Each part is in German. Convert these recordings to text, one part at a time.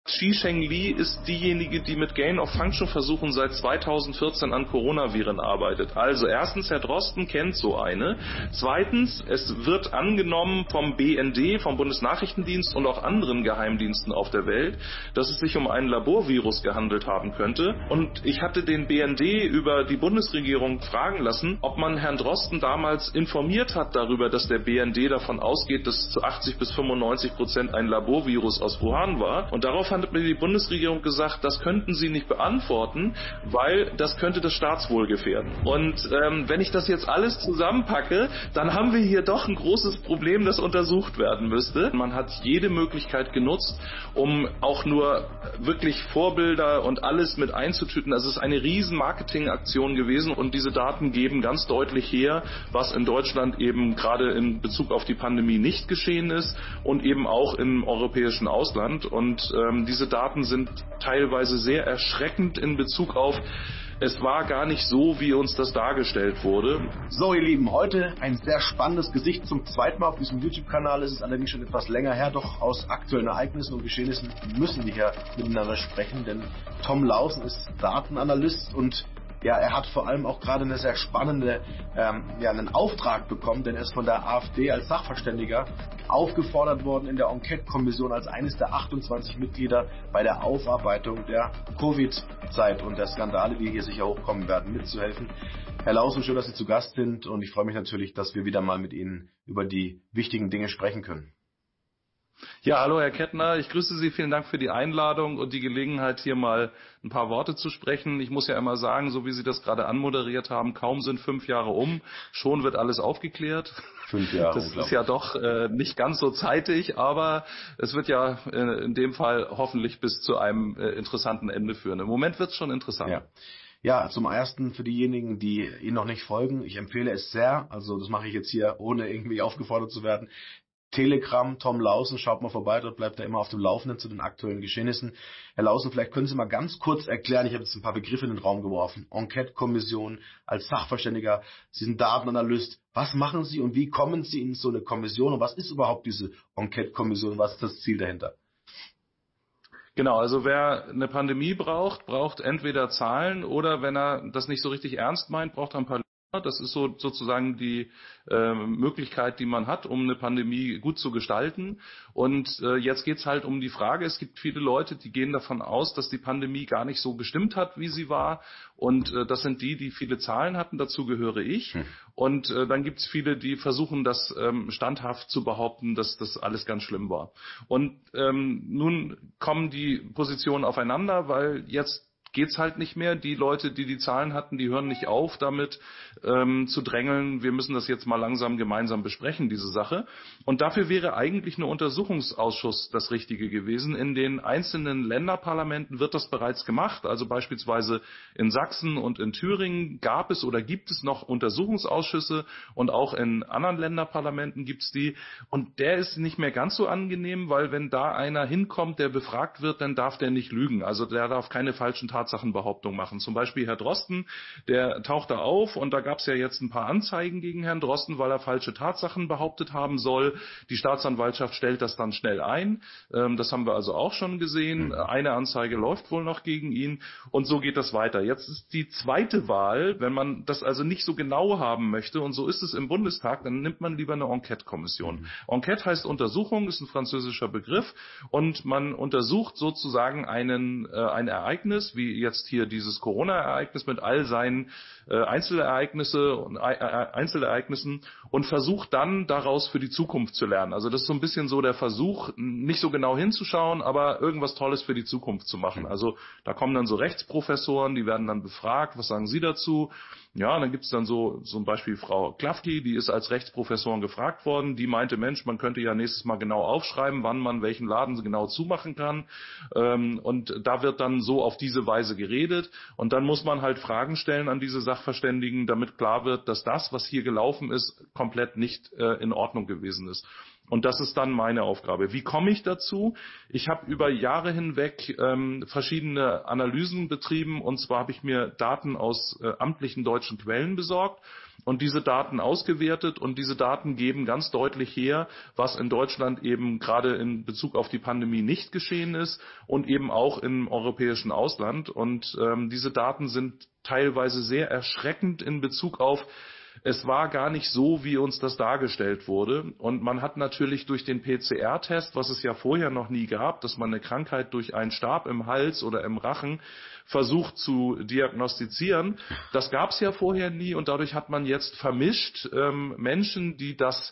Zhisheng Li ist diejenige, die mit Gain-of-Function-Versuchen seit 2014 an Coronaviren arbeitet. Also erstens, Herr Drosten kennt so eine. Zweitens, es wird angenommen vom BND, vom Bundesnachrichtendienst und auch anderen Geheimdiensten auf der Welt, dass es sich um einen Laborvirus gehandelt haben könnte. Und ich hatte den BND über die Bundesregierung fragen lassen, ob man Herrn Drosten damals informiert hat darüber, dass der BND davon ausgeht, dass zu 80-95% ein Laborvirus aus Wuhan war. Und darauf hat mir die Bundesregierung gesagt, das könnten sie nicht beantworten, weil das könnte das Staatswohl gefährden. Und wenn ich das jetzt alles zusammenpacke, dann haben wir hier doch ein großes Problem, das untersucht werden müsste. Man hat jede Möglichkeit genutzt, um auch nur wirklich Vorbilder und alles mit einzutüten. Also es ist eine riesen Marketingaktion gewesen und diese Daten geben ganz deutlich her, was in Deutschland eben gerade in Bezug auf die Pandemie nicht geschehen ist und eben auch im europäischen Ausland. Und diese Daten sind teilweise sehr erschreckend in Bezug auf, es war gar nicht so, wie uns das dargestellt wurde. So, ihr Lieben, heute ein sehr spannendes Gesicht zum zweiten Mal auf diesem YouTube-Kanal. Es ist allerdings schon etwas länger her, doch aus aktuellen Ereignissen und Geschehnissen müssen wir hier miteinander sprechen, denn Tom Lausen ist Datenanalyst und ja, er hat vor allem auch gerade eine sehr spannende, einen Auftrag bekommen, denn er ist von der AfD als Sachverständiger aufgefordert worden, in der Enquete-Kommission als eines der 28 Mitglieder bei der Aufarbeitung der Covid-Zeit und der Skandale, die hier sicher hochkommen werden, mitzuhelfen. Herr Lausen, schön, dass Sie zu Gast sind und ich freue mich natürlich, dass wir wieder mal mit Ihnen über die wichtigen Dinge sprechen können. Ja, hallo Herr Kettner, ich grüße Sie, vielen Dank für die Einladung und die Gelegenheit, hier mal ein paar Worte zu sprechen. Ich muss ja immer sagen, so wie Sie das gerade anmoderiert haben, kaum sind 5 Jahre um, schon wird alles aufgeklärt. 5 Jahre, das ist ja doch nicht ganz so zeitig, aber es wird ja in dem Fall hoffentlich bis zu einem interessanten Ende führen. Im Moment wird es schon interessant. Ja. Ja, zum Ersten für diejenigen, die Ihnen noch nicht folgen, ich empfehle es sehr, also das mache ich jetzt hier, ohne irgendwie aufgefordert zu werden. Telegram, Tom Lausen, schaut mal vorbei, dort bleibt er immer auf dem Laufenden zu den aktuellen Geschehnissen. Herr Lausen, vielleicht können Sie mal ganz kurz erklären, ich habe jetzt ein paar Begriffe in den Raum geworfen, Enquete-Kommission, als Sachverständiger, Sie sind Datenanalyst, was machen Sie und wie kommen Sie in so eine Kommission und was ist überhaupt diese Enquete-Kommission, was ist das Ziel dahinter? Genau, also wer eine Pandemie braucht entweder Zahlen oder wenn er das nicht so richtig ernst meint, braucht er ein paar. Das ist sozusagen die Möglichkeit, die man hat, um eine Pandemie gut zu gestalten. Und jetzt geht's halt um die Frage, es gibt viele Leute, die gehen davon aus, dass die Pandemie gar nicht so gestimmt hat, wie sie war. Und das sind die viele Zahlen hatten, dazu gehöre ich. Und dann gibt's viele, die versuchen, das standhaft zu behaupten, dass das alles ganz schlimm war. Und nun kommen die Positionen aufeinander, weil jetzt geht's halt nicht mehr. Die Leute, die die Zahlen hatten, die hören nicht auf, damit zu drängeln, wir müssen das jetzt mal langsam gemeinsam besprechen, diese Sache. Und dafür wäre eigentlich ein Untersuchungsausschuss das Richtige gewesen. In den einzelnen Länderparlamenten wird das bereits gemacht. Also beispielsweise in Sachsen und in Thüringen gab es oder gibt es noch Untersuchungsausschüsse und auch in anderen Länderparlamenten gibt's die. Und der ist nicht mehr ganz so angenehm, weil wenn da einer hinkommt, der befragt wird, dann darf der nicht lügen. Also der darf keine falschen Tatsachenbehauptungen machen. Zum Beispiel Herr Drosten, der taucht da auf und da gab es ja jetzt ein paar Anzeigen gegen Herrn Drosten, weil er falsche Tatsachen behauptet haben soll. Die Staatsanwaltschaft stellt das dann schnell ein. Das haben wir also auch schon gesehen. Eine Anzeige läuft wohl noch gegen ihn und so geht das weiter. Jetzt ist die zweite Wahl, wenn man das also nicht so genau haben möchte und so ist es im Bundestag, dann nimmt man lieber eine Enquete-Kommission. Enquete heißt Untersuchung, ist ein französischer Begriff und man untersucht sozusagen ein Ereignis, wie jetzt hier dieses Corona-Ereignis mit all seinen Einzelereignissen und versucht dann daraus für die Zukunft zu lernen. Also das ist so ein bisschen so der Versuch, nicht so genau hinzuschauen, aber irgendwas Tolles für die Zukunft zu machen. Also da kommen dann so Rechtsprofessoren, die werden dann befragt, was sagen Sie dazu? Ja, dann gibt's dann so zum Beispiel Frau Klafki, die ist als Rechtsprofessorin gefragt worden, die meinte, Mensch, man könnte ja nächstes Mal genau aufschreiben, wann man welchen Laden genau zumachen kann. Und da wird dann so auf diese Weise geredet. Und dann muss man halt Fragen stellen an diese Sachverständigen, damit klar wird, dass das, was hier gelaufen ist, komplett nicht in Ordnung gewesen ist. Und das ist dann meine Aufgabe. Wie komme ich dazu? Ich habe über Jahre hinweg verschiedene Analysen betrieben. Und zwar habe ich mir Daten aus amtlichen deutschen Quellen besorgt und diese Daten ausgewertet. Und diese Daten geben ganz deutlich her, was in Deutschland eben gerade in Bezug auf die Pandemie nicht geschehen ist und eben auch im europäischen Ausland. Und diese Daten sind teilweise sehr erschreckend in Bezug auf: Es war gar nicht so, wie uns das dargestellt wurde. Und man hat natürlich durch den PCR-Test, was es ja vorher noch nie gab, dass man eine Krankheit durch einen Stab im Hals oder im Rachen versucht zu diagnostizieren, das gab es ja vorher nie. Und dadurch hat man jetzt vermischt Menschen, die das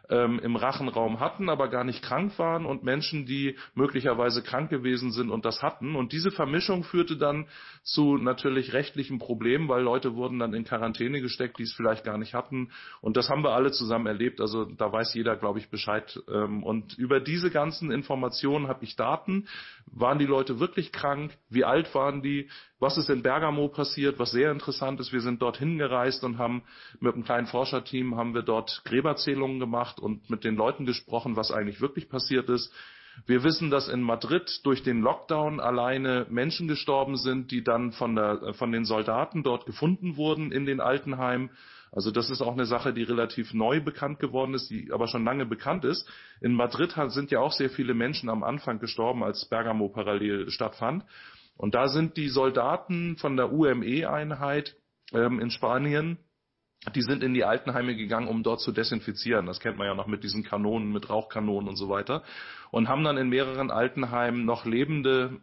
im Rachenraum hatten, aber gar nicht krank waren, und Menschen, die möglicherweise krank gewesen sind und das hatten. Und diese Vermischung führte dann zu natürlich rechtlichen Problemen, weil Leute wurden dann in Quarantäne gesteckt, die es vielleicht gar nicht hatten. Und das haben wir alle zusammen erlebt. Also da weiß jeder, glaube ich, Bescheid. Und über diese ganzen Informationen habe ich Daten. Waren die Leute wirklich krank? Wie alt waren die? Was ist in Bergamo passiert? Was sehr interessant ist: Wir sind dorthin gereist und haben mit einem kleinen Forscherteam haben wir dort Gräberzählungen gemacht und mit den Leuten gesprochen, was eigentlich wirklich passiert ist. Wir wissen, dass in Madrid durch den Lockdown alleine Menschen gestorben sind, die dann von den Soldaten dort gefunden wurden in den Altenheimen. Also das ist auch eine Sache, die relativ neu bekannt geworden ist, die aber schon lange bekannt ist. In Madrid sind ja auch sehr viele Menschen am Anfang gestorben, als Bergamo parallel stattfand. Und da sind die Soldaten von der UME-Einheit in Spanien, die sind in die Altenheime gegangen, um dort zu desinfizieren. Das kennt man ja noch mit diesen Kanonen, mit Rauchkanonen und so weiter. Und haben dann in mehreren Altenheimen noch lebende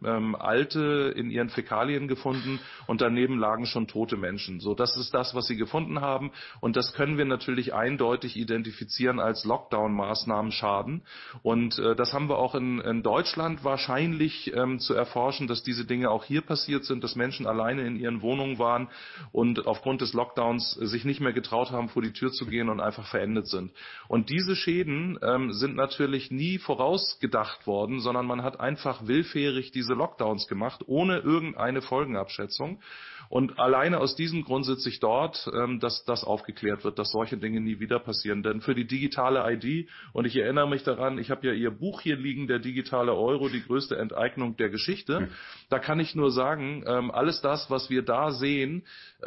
Alte in ihren Fäkalien gefunden, und daneben lagen schon tote Menschen. So, das ist das, was sie gefunden haben. Und das können wir natürlich eindeutig identifizieren als Lockdown-Maßnahmen-Schaden. Und das haben wir auch in Deutschland wahrscheinlich zu erforschen, dass diese Dinge auch hier passiert sind, dass Menschen alleine in ihren Wohnungen waren und aufgrund des Lockdowns sich nicht mehr getraut haben, vor die Tür zu gehen und einfach verendet sind. Und diese Schäden sind natürlich nie vorausgedacht worden, sondern man hat einfach willfährig diese Lockdowns gemacht, ohne irgendeine Folgenabschätzung. Und alleine aus diesem Grund sitze ich dort, dass das aufgeklärt wird, dass solche Dinge nie wieder passieren. Denn für die digitale ID, und ich erinnere mich daran, ich habe ja Ihr Buch hier liegen, Der digitale Euro, die größte Enteignung der Geschichte. Da kann ich nur sagen, alles das, was wir da sehen,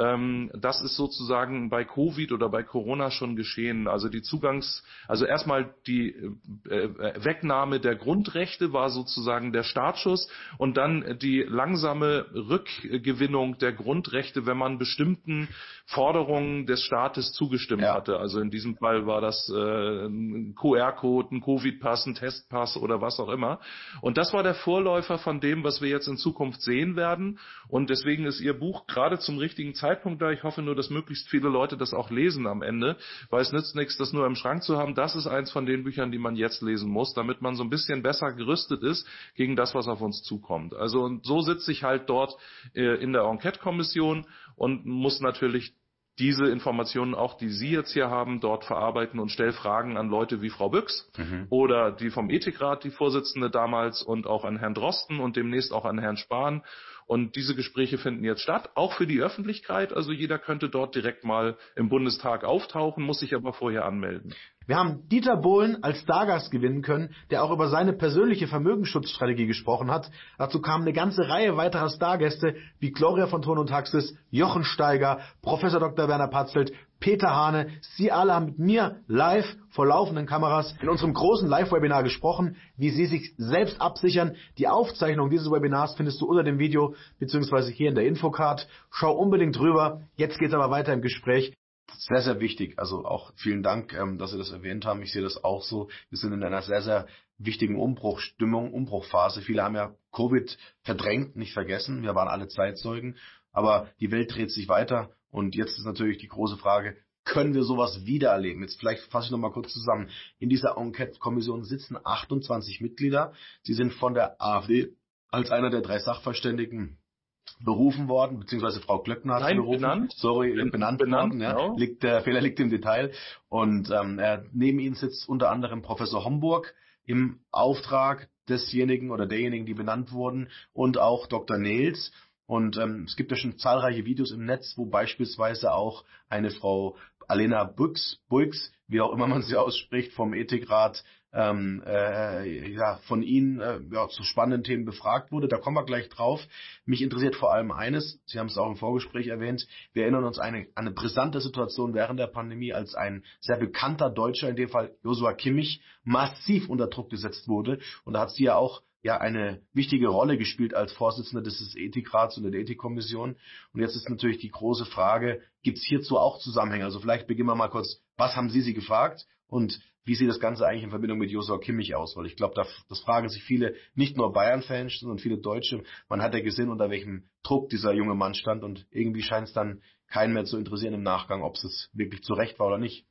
das ist sozusagen bei Covid oder bei Corona schon geschehen. Also also erstmal die Wegnahme der Grundrechte war sozusagen der Startschuss, und dann die langsame Rückgewinnung der Grundrechte, wenn man bestimmten Forderungen des Staates zugestimmt hatte. Also in diesem Fall war das ein QR-Code, ein Covid-Pass, ein Testpass oder was auch immer. Und das war der Vorläufer von dem, was wir jetzt in Zukunft sehen werden. Und deswegen ist Ihr Buch gerade zum richtigen Zeitpunkt da. Ich hoffe nur, dass möglichst viele Leute das auch lesen am Ende, weil es nützt nichts, das nur im Schrank zu haben. Das ist eins von den Büchern, die man jetzt lesen muss, damit man so ein bisschen besser gerüstet ist gegen das, was auf uns zukommt. Also und so sitze ich halt dort in der Enquete-Kommission und muss natürlich diese Informationen auch, die Sie jetzt hier haben, dort verarbeiten und stelle Fragen an Leute wie Frau Büchs oder die vom Ethikrat, die Vorsitzende damals, und auch an Herrn Drosten und demnächst auch an Herrn Spahn. Und diese Gespräche finden jetzt statt, auch für die Öffentlichkeit. Also jeder könnte dort direkt mal im Bundestag auftauchen, muss sich aber vorher anmelden. Wir haben Dieter Bohlen als Stargast gewinnen können, der auch über seine persönliche Vermögensschutzstrategie gesprochen hat. Dazu kamen eine ganze Reihe weiterer Stargäste wie Gloria von Thurn und Taxis, Jochen Steiger, Professor Dr. Werner Patzelt, Peter Hane. Sie alle haben mit mir live vor laufenden Kameras in unserem großen Live-Webinar gesprochen, wie Sie sich selbst absichern. Die Aufzeichnung dieses Webinars findest du unter dem Video bzw. hier in der Infocard. Schau unbedingt rüber. Jetzt geht's aber weiter im Gespräch. Sehr, sehr wichtig. Also auch vielen Dank, dass Sie das erwähnt haben. Ich sehe das auch so. Wir sind in einer sehr, sehr wichtigen Umbruchstimmung, Umbruchphase. Viele haben ja Covid verdrängt, nicht vergessen. Wir waren alle Zeitzeugen. Aber die Welt dreht sich weiter. Und jetzt ist natürlich die große Frage, können wir sowas wieder erleben? Jetzt vielleicht fasse ich nochmal kurz zusammen. In dieser Enquete-Kommission sitzen 28 Mitglieder. Sie sind von der AfD als einer der 3 Sachverständigen berufen worden, beziehungsweise Frau Glöckner hat sie berufen. Benannt worden. Ja. Genau. Der Fehler liegt im Detail. Und neben Ihnen sitzt unter anderem Professor Homburg im Auftrag desjenigen oder derjenigen, die benannt wurden, und auch Dr. Nels. Und es gibt ja schon zahlreiche Videos im Netz, wo beispielsweise auch eine Frau Alena Buix, wie auch immer man sie ausspricht, vom Ethikrat von Ihnen zu spannenden Themen befragt wurde. Da kommen wir gleich drauf. Mich interessiert vor allem eines, Sie haben es auch im Vorgespräch erwähnt, wir erinnern uns an eine brisante Situation während der Pandemie, als ein sehr bekannter Deutscher, in dem Fall Joshua Kimmich, massiv unter Druck gesetzt wurde. Und da hat sie ja auch eine wichtige Rolle gespielt als Vorsitzende des Ethikrats und der Ethikkommission. Und jetzt ist natürlich die große Frage, gibt es hierzu auch Zusammenhänge? Also vielleicht beginnen wir mal kurz, was haben Sie gefragt und wie sieht das Ganze eigentlich in Verbindung mit Joshua Kimmich aus? Weil ich glaube, das fragen sich viele, nicht nur Bayern-Fans, sondern viele Deutsche. Man hat ja gesehen, unter welchem Druck dieser junge Mann stand und irgendwie scheint es dann keinen mehr zu interessieren im Nachgang, ob es wirklich zu Recht war oder nicht.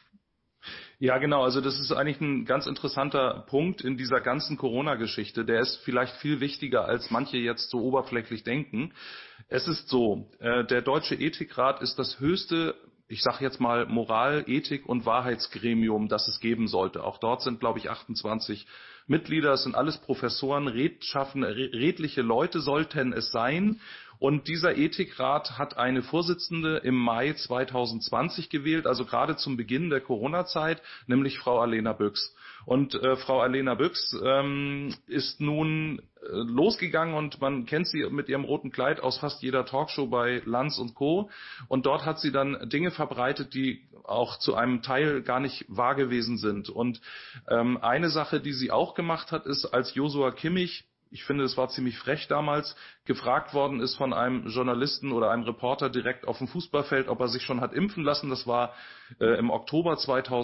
Ja, genau. Also das ist eigentlich ein ganz interessanter Punkt in dieser ganzen Corona-Geschichte. Der ist vielleicht viel wichtiger, als manche jetzt so oberflächlich denken. Es ist so, der Deutsche Ethikrat ist das höchste, ich sage jetzt mal, Moral-, Ethik- und Wahrheitsgremium, das es geben sollte. Auch dort sind, glaube ich, 28 Mitglieder. Es sind alles Professoren, redliche Leute sollten es sein. Und dieser Ethikrat hat eine Vorsitzende im Mai 2020 gewählt, also gerade zum Beginn der Corona-Zeit, nämlich Frau Alena Büchs. Und Frau Alena Büchs ist nun losgegangen und man kennt sie mit ihrem roten Kleid aus fast jeder Talkshow bei Lanz und Co. Und dort hat sie dann Dinge verbreitet, die auch zu einem Teil gar nicht wahr gewesen sind. Und eine Sache, die sie auch gemacht hat, ist, als Joshua Kimmich, ich finde, es war ziemlich frech damals, gefragt worden ist von einem Journalisten oder einem Reporter direkt auf dem Fußballfeld, ob er sich schon hat impfen lassen. Das war im Oktober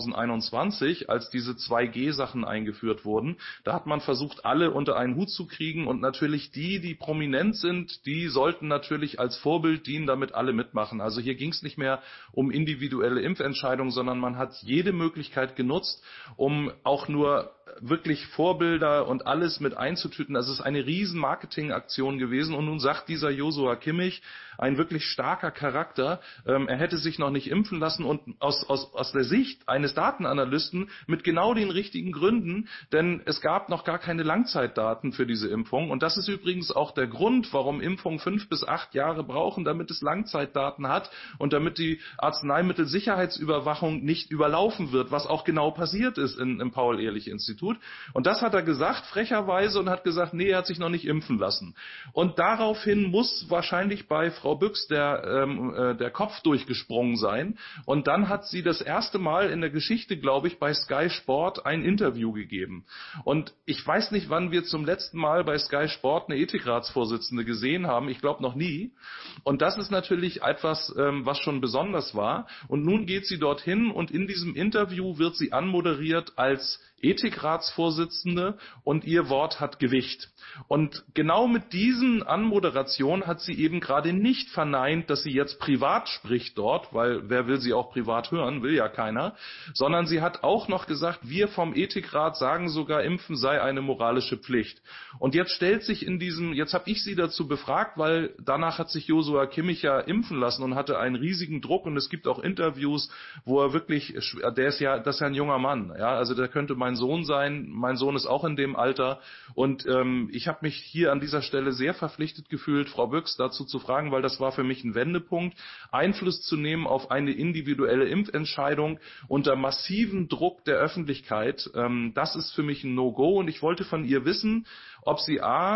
2021, als diese 2G-Sachen eingeführt wurden. Da hat man versucht, alle unter einen Hut zu kriegen und natürlich die prominent sind, die sollten natürlich als Vorbild dienen, damit alle mitmachen. Also hier ging es nicht mehr um individuelle Impfentscheidungen, sondern man hat jede Möglichkeit genutzt, um auch nur wirklich Vorbilder und alles mit einzutüten. Also es ist eine riesen Marketingaktion gewesen und nun sagt dieser Joshua Kimmich, ein wirklich starker Charakter, er hätte sich noch nicht impfen lassen und aus der Sicht eines Datenanalysten mit genau den richtigen Gründen, denn es gab noch gar keine Langzeitdaten für diese Impfung und das ist übrigens auch der Grund, warum Impfungen 5 bis 8 Jahre brauchen, damit es Langzeitdaten hat und damit die Arzneimittelsicherheitsüberwachung nicht überlaufen wird, was auch genau passiert ist im Paul-Ehrlich-Institut. Und das hat er gesagt, frecherweise, und hat gesagt, nee, er hat sich noch nicht impfen lassen. Und daraufhin muss wahrscheinlich bei Frau Büchs der Kopf durchgesprungen sein. Und dann hat sie das erste Mal in der Geschichte, glaube ich, bei Sky Sport ein Interview gegeben. Und ich weiß nicht, wann wir zum letzten Mal bei Sky Sport eine Ethikratsvorsitzende gesehen haben. Ich glaube noch nie. Und das ist natürlich etwas, was schon besonders war. Und nun geht sie dorthin und in diesem Interview wird sie anmoderiert als Ethikratsvorsitzende und ihr Wort hat Gewicht. Und genau mit diesen Anmoderationen hat sie eben gerade nicht verneint, dass sie jetzt privat spricht dort, weil wer will sie auch privat hören, will ja keiner, sondern sie hat auch noch gesagt, wir vom Ethikrat sagen sogar, Impfen sei eine moralische Pflicht. Und jetzt stellt sich jetzt habe ich sie dazu befragt, weil danach hat sich Joshua Kimmich ja impfen lassen und hatte einen riesigen Druck und es gibt auch Interviews, wo er wirklich, das ist ja ein junger Mann, ja, also der könnte mein Sohn sein, mein Sohn ist auch in dem Alter und ich habe mich hier an dieser Stelle sehr verpflichtet gefühlt, Frau Büchs dazu zu fragen, weil das war für mich ein Wendepunkt, Einfluss zu nehmen auf eine individuelle Impfentscheidung unter massivem Druck der Öffentlichkeit. Das ist für mich ein No-Go und ich wollte von ihr wissen, ob sie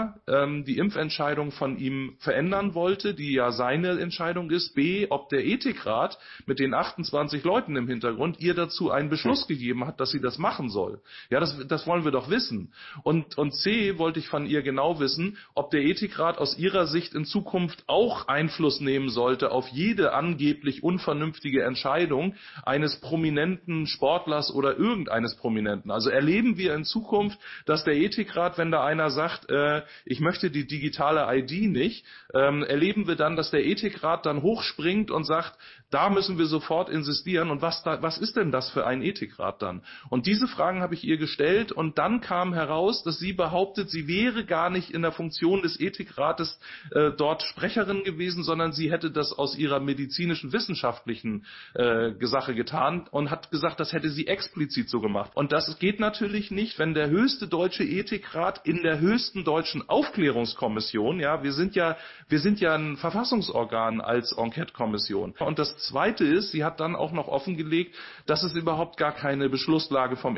die Impfentscheidung von ihm verändern wollte, die ja seine Entscheidung ist, b, ob der Ethikrat mit den 28 Leuten im Hintergrund ihr dazu einen Beschluss gegeben hat, dass sie das machen soll. Ja, das wollen wir doch wissen. Und c, wollte ich von ihr genau wissen, ob der Ethikrat aus ihrer Sicht in Zukunft auch Einfluss nehmen sollte auf jede angeblich unvernünftige Entscheidung eines prominenten Sportlers oder irgendeines Prominenten. Also erleben wir in Zukunft, dass der Ethikrat, wenn da einer sagt, ich möchte die digitale ID nicht, erleben wir dann, dass der Ethikrat dann hochspringt und sagt, da müssen wir sofort insistieren und was ist denn das für ein Ethikrat dann? Und diese Fragen habe ich ihr gestellt und dann kam heraus, dass sie behauptet, sie wäre gar nicht in der Funktion des Ethikrates dort Sprecherin gewesen, sondern sie hätte das aus ihrer medizinischen, wissenschaftlichen Sache getan und hat gesagt, das hätte sie explizit so gemacht. Und das geht natürlich nicht, wenn der höchste deutsche Ethikrat in der höchsten deutschen Aufklärungskommission, ja, wir sind ja ein Verfassungsorgan als Enquete-Kommission. Und das Zweite ist, sie hat dann auch noch offengelegt, dass es überhaupt gar keine Beschlusslage vom Ethikrat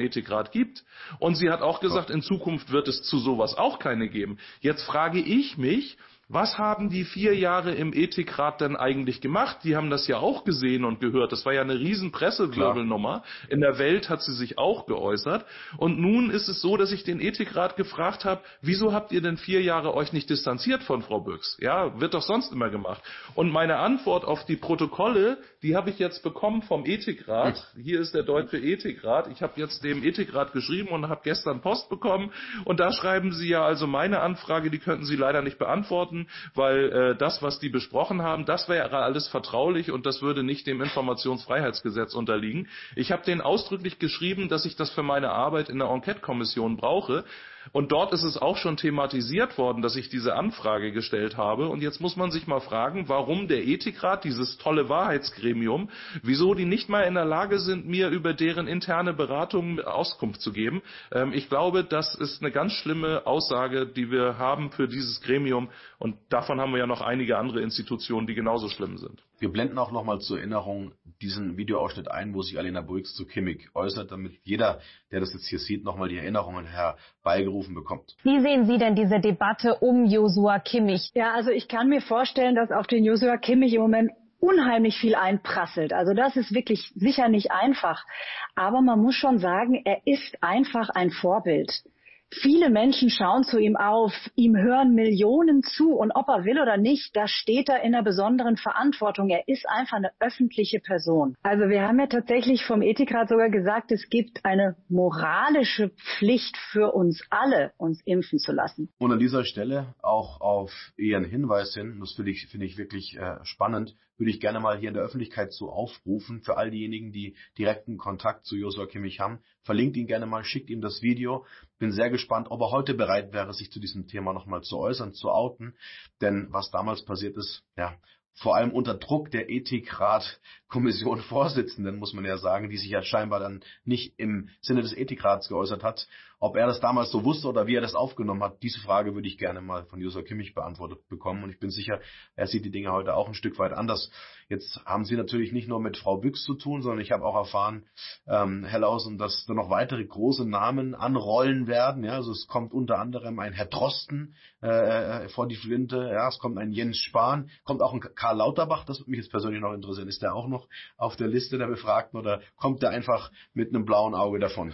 Ethikrat gibt. Und sie hat auch gesagt, in Zukunft wird es zu sowas auch keine geben. Jetzt frage ich mich, was haben die 4 Jahre im Ethikrat denn eigentlich gemacht? Die haben das ja auch gesehen und gehört. Das war ja eine riesen Pressewirbelnummer. In der Welt hat sie sich auch geäußert. Und nun ist es so, dass ich den Ethikrat gefragt habe, wieso habt ihr denn 4 Jahre euch nicht distanziert von Frau Büchs? Ja, wird doch sonst immer gemacht. Und meine Antwort auf die Protokolle, die habe ich jetzt bekommen vom Ethikrat. Hier ist der Deutsche Ethikrat. Ich habe jetzt dem Ethikrat geschrieben und habe gestern Post bekommen. Und da schreiben sie ja also meine Anfrage, die könnten sie leider nicht beantworten, weil das, was die besprochen haben, das wäre alles vertraulich und das würde nicht dem Informationsfreiheitsgesetz unterliegen. Ich habe denen ausdrücklich geschrieben, dass ich das für meine Arbeit in der Enquete-Kommission brauche. Und dort ist es auch schon thematisiert worden, dass ich diese Anfrage gestellt habe. Und jetzt muss man sich mal fragen, warum der Ethikrat, dieses tolle Wahrheitsgremium, wieso die nicht mal in der Lage sind, mir über deren interne Beratung Auskunft zu geben. Ich glaube, das ist eine ganz schlimme Aussage, die wir haben für dieses Gremium. Und davon haben wir ja noch einige andere Institutionen, die genauso schlimm sind. Wir blenden auch nochmal zur Erinnerung diesen Videoausschnitt ein, wo sich Alena Burks zu Kimmich äußert, damit jeder, der das jetzt hier sieht, nochmal die Erinnerungen herbeigerufen bekommt. Wie sehen Sie denn diese Debatte um Joshua Kimmich? Ja, also ich kann mir vorstellen, dass auf den Joshua Kimmich im Moment unheimlich viel einprasselt. Also das ist wirklich sicher nicht einfach. Aber man muss schon sagen, er ist einfach ein Vorbild. Viele Menschen schauen zu ihm auf, ihm hören Millionen zu und ob er will oder nicht, da steht er in einer besonderen Verantwortung. Er ist einfach eine öffentliche Person. Also wir haben ja tatsächlich vom Ethikrat sogar gesagt, es gibt eine moralische Pflicht für uns alle, uns impfen zu lassen. Und an dieser Stelle auch auf Ihren Hinweis hin, das finde ich wirklich spannend, würde ich gerne mal hier in der Öffentlichkeit so aufrufen, für all diejenigen, die direkten Kontakt zu Joshua Kimmich haben. Verlinkt ihn gerne mal, schickt ihm das Video. Bin sehr gespannt, ob er heute bereit wäre, sich zu diesem Thema nochmal zu äußern, zu outen. Denn was damals passiert ist, ja, vor allem unter Druck der Ethikrat-Kommission Vorsitzenden, muss man ja sagen, die sich ja scheinbar dann nicht im Sinne des Ethikrats geäußert hat. Ob er das damals so wusste oder wie er das aufgenommen hat, diese Frage würde ich gerne mal von Joshua Kimmich beantwortet bekommen. Und ich bin sicher, er sieht die Dinge heute auch ein Stück weit anders. Jetzt haben Sie natürlich nicht nur mit Frau Büchs zu tun, sondern ich habe auch erfahren, Herr Lausen, dass da noch weitere große Namen anrollen werden. Ja, also es kommt unter anderem ein Herr Drosten vor die Flinte. Ja, es kommt ein Jens Spahn, kommt auch ein Karl Lauterbach. Das würde mich jetzt persönlich noch interessieren. Ist der auch noch auf der Liste der Befragten oder kommt der einfach mit einem blauen Auge davon?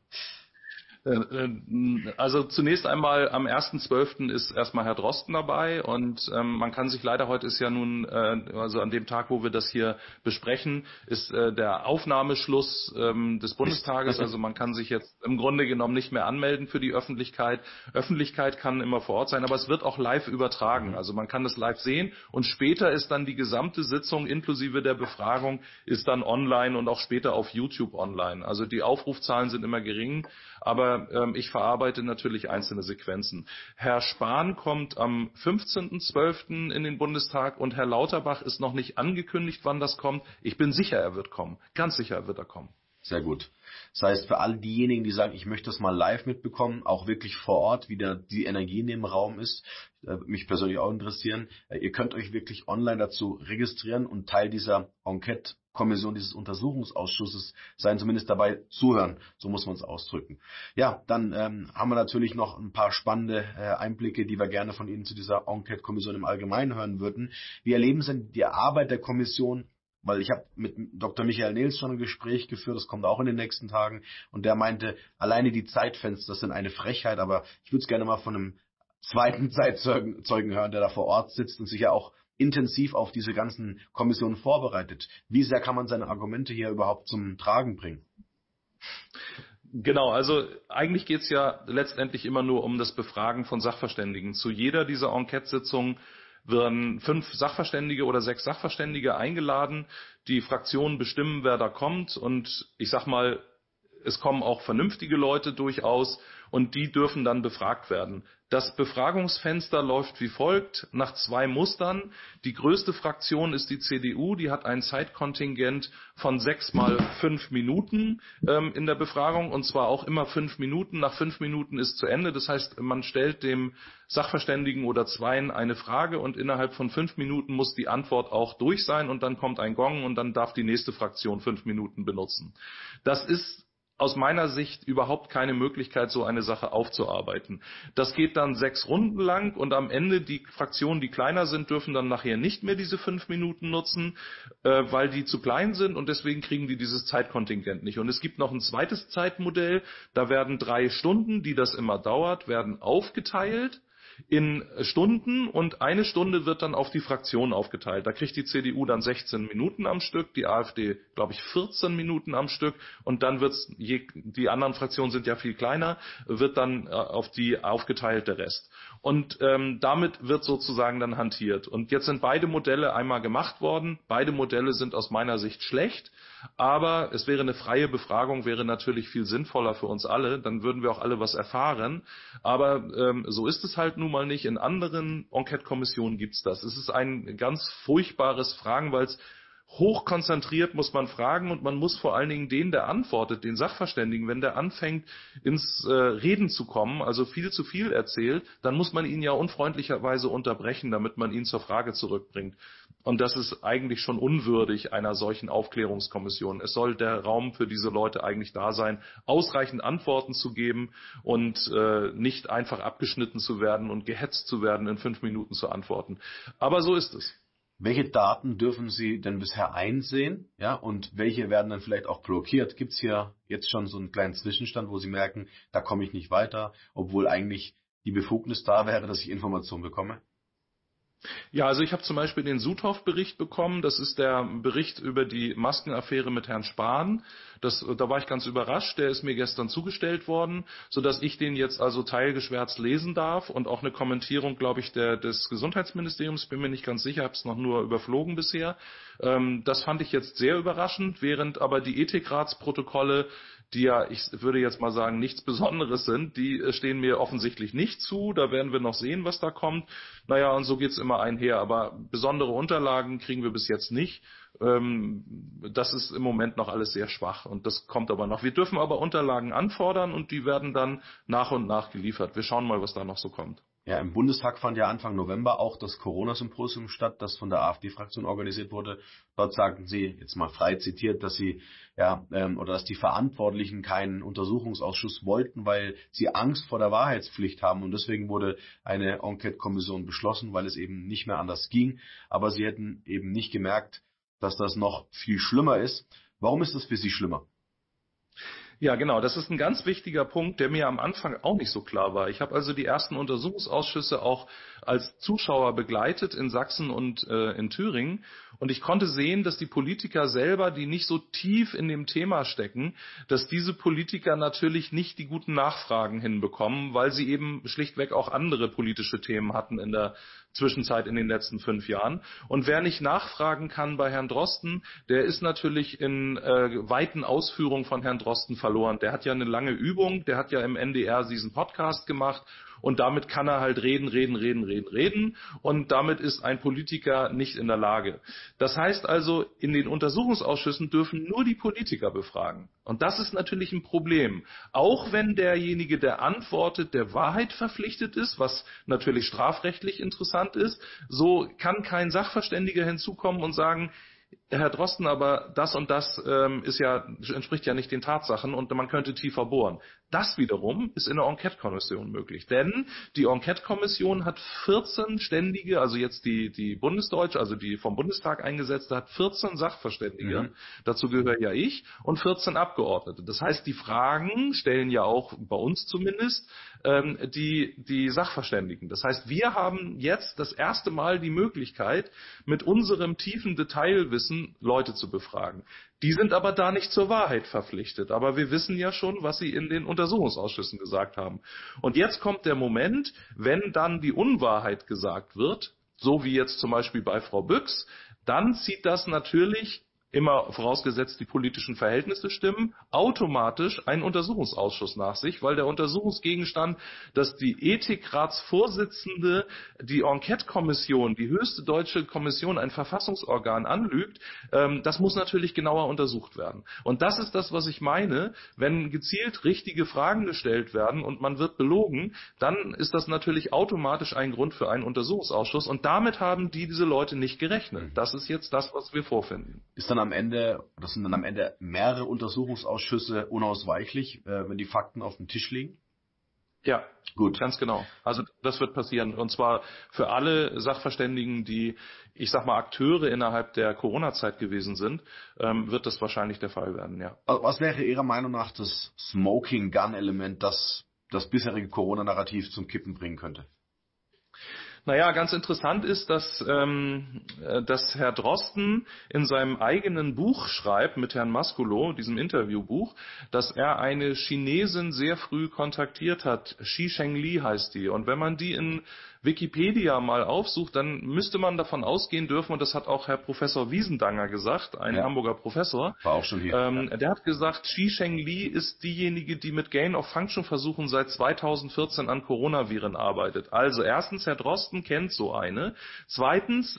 Also zunächst einmal am 1.12. ist erstmal Herr Drosten dabei und man kann sich leider, heute ist ja nun, also an dem Tag, wo wir das hier besprechen, ist der Aufnahmeschluss des Bundestages, also man kann sich jetzt im Grunde genommen nicht mehr anmelden für die Öffentlichkeit. Öffentlichkeit kann immer vor Ort sein, aber es wird auch live übertragen, also man kann das live sehen und später ist dann die gesamte Sitzung inklusive der Befragung ist dann online und auch später auf YouTube online. Also die Aufrufzahlen sind immer gering, aber ich verarbeite natürlich einzelne Sequenzen. Herr Spahn kommt am 15.12. in den Bundestag und Herr Lauterbach ist noch nicht angekündigt, wann das kommt. Ich bin sicher, er wird kommen. Ganz sicher wird er kommen. Sehr gut. Das heißt, für all diejenigen, die sagen, ich möchte das mal live mitbekommen, auch wirklich vor Ort, wie die Energie in dem Raum ist, mich persönlich auch interessieren. Ihr könnt euch wirklich online dazu registrieren und Teil dieser Enquete-Kommission, dieses Untersuchungsausschusses sein, zumindest dabei zuhören. So muss man es ausdrücken. Ja, dann haben wir natürlich noch ein paar spannende Einblicke, die wir gerne von Ihnen zu dieser Enquete-Kommission im Allgemeinen hören würden. Wie erleben Sie die Arbeit der Kommission? Weil ich habe mit Dr. Michael Nehls schon ein Gespräch geführt, das kommt auch in den nächsten Tagen, und der meinte, alleine die Zeitfenster sind eine Frechheit, aber ich würde es gerne mal von einem zweiten Zeitzeugen hören, der da vor Ort sitzt und sich ja auch intensiv auf diese ganzen Kommissionen vorbereitet. Wie sehr kann man seine Argumente hier überhaupt zum Tragen bringen? Genau, also eigentlich geht's ja letztendlich immer nur um das Befragen von Sachverständigen. Zu jeder dieser Enquete-Sitzungen werden 5 Sachverständige oder 6 Sachverständige eingeladen. Die Fraktionen bestimmen, wer da kommt. Und ich sag mal, es kommen auch vernünftige Leute durchaus und die dürfen dann befragt werden. Das Befragungsfenster läuft wie folgt, nach 2 Mustern. Die größte Fraktion ist die CDU, die hat ein Zeitkontingent von 6 mal 5 Minuten in der Befragung und zwar auch immer 5 Minuten. Nach 5 Minuten ist zu Ende. Das heißt, man stellt dem Sachverständigen oder Zweien eine Frage und innerhalb von 5 Minuten muss die Antwort auch durch sein und dann kommt ein Gong und dann darf die nächste Fraktion 5 Minuten benutzen. Das ist aus meiner Sicht überhaupt keine Möglichkeit, so eine Sache aufzuarbeiten. Das geht dann 6 Runden lang und am Ende die Fraktionen, die kleiner sind, dürfen dann nachher nicht mehr diese 5 Minuten nutzen, weil die zu klein sind und deswegen kriegen die dieses Zeitkontingent nicht. Und es gibt noch ein zweites Zeitmodell, da werden 3 Stunden, die das immer dauert, werden aufgeteilt in Stunden und eine Stunde wird dann auf die Fraktion aufgeteilt. Da kriegt die CDU dann 16 Minuten am Stück, die AfD, glaube ich, 14 Minuten am Stück und dann wird's, die anderen Fraktionen sind ja viel kleiner, wird dann auf die aufgeteilt der Rest. Und damit wird sozusagen dann hantiert. Und jetzt sind beide Modelle einmal gemacht worden. Beide Modelle sind aus meiner Sicht schlecht, aber es wäre eine freie Befragung, wäre natürlich viel sinnvoller für uns alle. Dann würden wir auch alle was erfahren. Aber so ist es halt nun mal nicht. In anderen Enquete-Kommissionen gibt's das. Es ist ein ganz furchtbares Fragen, weil es hochkonzentriert muss man fragen und man muss vor allen Dingen den, der antwortet, den Sachverständigen, wenn der anfängt ins Reden zu kommen, also viel zu viel erzählt, dann muss man ihn ja unfreundlicherweise unterbrechen, damit man ihn zur Frage zurückbringt. Und das ist eigentlich schon unwürdig einer solchen Aufklärungskommission. Es soll der Raum für diese Leute eigentlich da sein, ausreichend Antworten zu geben und nicht einfach abgeschnitten zu werden und gehetzt zu werden, in 5 Minuten zu antworten. Aber so ist es. Welche Daten dürfen Sie denn bisher einsehen? Ja, und welche werden dann vielleicht auch blockiert? Gibt es hier jetzt schon so einen kleinen Zwischenstand, wo Sie merken, da komme ich nicht weiter, obwohl eigentlich die Befugnis da wäre, dass ich Informationen bekomme? Ja, also ich habe zum Beispiel den Suthoff-Bericht bekommen. Das ist der Bericht über die Maskenaffäre mit Herrn Spahn. Da war ich ganz überrascht. Der ist mir gestern zugestellt worden, sodass ich den jetzt also teilgeschwärzt lesen darf und auch eine Kommentierung, glaube ich, des Gesundheitsministeriums. Bin mir nicht ganz sicher, habe es noch nur überflogen bisher. Das fand ich jetzt sehr überraschend, während aber die Ethikratsprotokolle, die ja, ich würde jetzt mal sagen, nichts Besonderes sind, die stehen mir offensichtlich nicht zu. Da werden wir noch sehen, was da kommt. Naja, und so geht's immer einher. Aber besondere Unterlagen kriegen wir bis jetzt nicht. Das ist im Moment noch alles sehr schwach und das kommt aber noch. Wir dürfen aber Unterlagen anfordern und die werden dann nach und nach geliefert. Wir schauen mal, was da noch so kommt. Ja, im Bundestag fand ja Anfang November auch das Corona-Symposium statt, das von der AfD-Fraktion organisiert wurde. Dort sagten Sie, jetzt mal frei zitiert, dass Sie oder dass die Verantwortlichen keinen Untersuchungsausschuss wollten, weil sie Angst vor der Wahrheitspflicht haben und deswegen wurde eine Enquete-Kommission beschlossen, weil es eben nicht mehr anders ging. Aber Sie hätten eben nicht gemerkt, dass das noch viel schlimmer ist. Warum ist das für Sie schlimmer? Ja, genau. Das ist ein ganz wichtiger Punkt, der mir am Anfang auch nicht so klar war. Ich habe also die ersten Untersuchungsausschüsse auch als Zuschauer begleitet in Sachsen und in Thüringen. Und ich konnte sehen, dass die Politiker selber, die nicht so tief in dem Thema stecken, dass diese Politiker natürlich nicht die guten Nachfragen hinbekommen, weil sie eben schlichtweg auch andere politische Themen hatten in der Zwischenzeit in den letzten 5 Jahren. Und wer nicht nachfragen kann bei Herrn Drosten, der ist natürlich in weiten Ausführungen von Herrn Drosten verloren. Der hat ja eine lange Übung, der hat ja im NDR diesen Podcast gemacht und damit kann er halt reden und damit ist ein Politiker nicht in der Lage. Das heißt also, in den Untersuchungsausschüssen dürfen nur die Politiker befragen. Und das ist natürlich ein Problem. Auch wenn derjenige, der antwortet, der Wahrheit verpflichtet ist, was natürlich strafrechtlich interessant ist, so kann kein Sachverständiger hinzukommen und sagen, Herr Drosten, aber das und das entspricht ja nicht den Tatsachen und man könnte tiefer bohren. Das wiederum ist in der Enquete-Kommission möglich. Denn die Enquete-Kommission hat 14 Ständige, also jetzt die Bundesdeutsche, also die vom Bundestag eingesetzte, hat 14 Sachverständige. Dazu gehöre ja ich und 14 Abgeordnete. Das heißt, die Fragen stellen ja auch bei uns zumindest die Sachverständigen. Das heißt, wir haben jetzt das erste Mal die Möglichkeit, mit unserem tiefen Detailwissen Leute zu befragen. Die sind aber da nicht zur Wahrheit verpflichtet. Aber wir wissen ja schon, was sie in den Untersuchungsausschüssen gesagt haben. Und jetzt kommt der Moment, wenn dann die Unwahrheit gesagt wird, so wie jetzt zum Beispiel bei Frau Büchs, dann zieht das natürlich, immer vorausgesetzt die politischen Verhältnisse stimmen, automatisch einen Untersuchungsausschuss nach sich, weil der Untersuchungsgegenstand, dass die Ethikratsvorsitzende die Enquete-Kommission, die höchste deutsche Kommission, ein Verfassungsorgan anlügt, das muss natürlich genauer untersucht werden. Und das ist das, was ich meine, wenn gezielt richtige Fragen gestellt werden und man wird belogen, dann ist das natürlich automatisch ein Grund für einen Untersuchungsausschuss und damit haben diese Leute nicht gerechnet. Das ist jetzt das, was wir vorfinden. Ist dann das sind dann am Ende mehrere Untersuchungsausschüsse unausweichlich, wenn die Fakten auf dem Tisch liegen? Ja, gut, ganz genau. Also das wird passieren. Und zwar für alle Sachverständigen, die, ich sag mal, Akteure innerhalb der Corona-Zeit gewesen sind, wird das wahrscheinlich der Fall werden, ja. Was wäre Ihrer Meinung nach das Smoking-Gun-Element, das das bisherige Corona-Narrativ zum Kippen bringen könnte? Naja, ganz interessant ist, dass Herr Drosten in seinem eigenen Buch schreibt mit Herrn Maskulo, diesem Interviewbuch, dass er eine Chinesin sehr früh kontaktiert hat. Xi Shengli heißt die. Und wenn man die in Wikipedia mal aufsucht, dann müsste man davon ausgehen dürfen, und das hat auch Herr Professor Wiesendanger gesagt, ein Hamburger Professor. War auch schon hier. Der hat gesagt, Xi Shengli ist diejenige, die mit Gain-of-Function-Versuchen seit 2014 an Coronaviren arbeitet. Also erstens, Herr Drosten kennt so eine. Zweitens,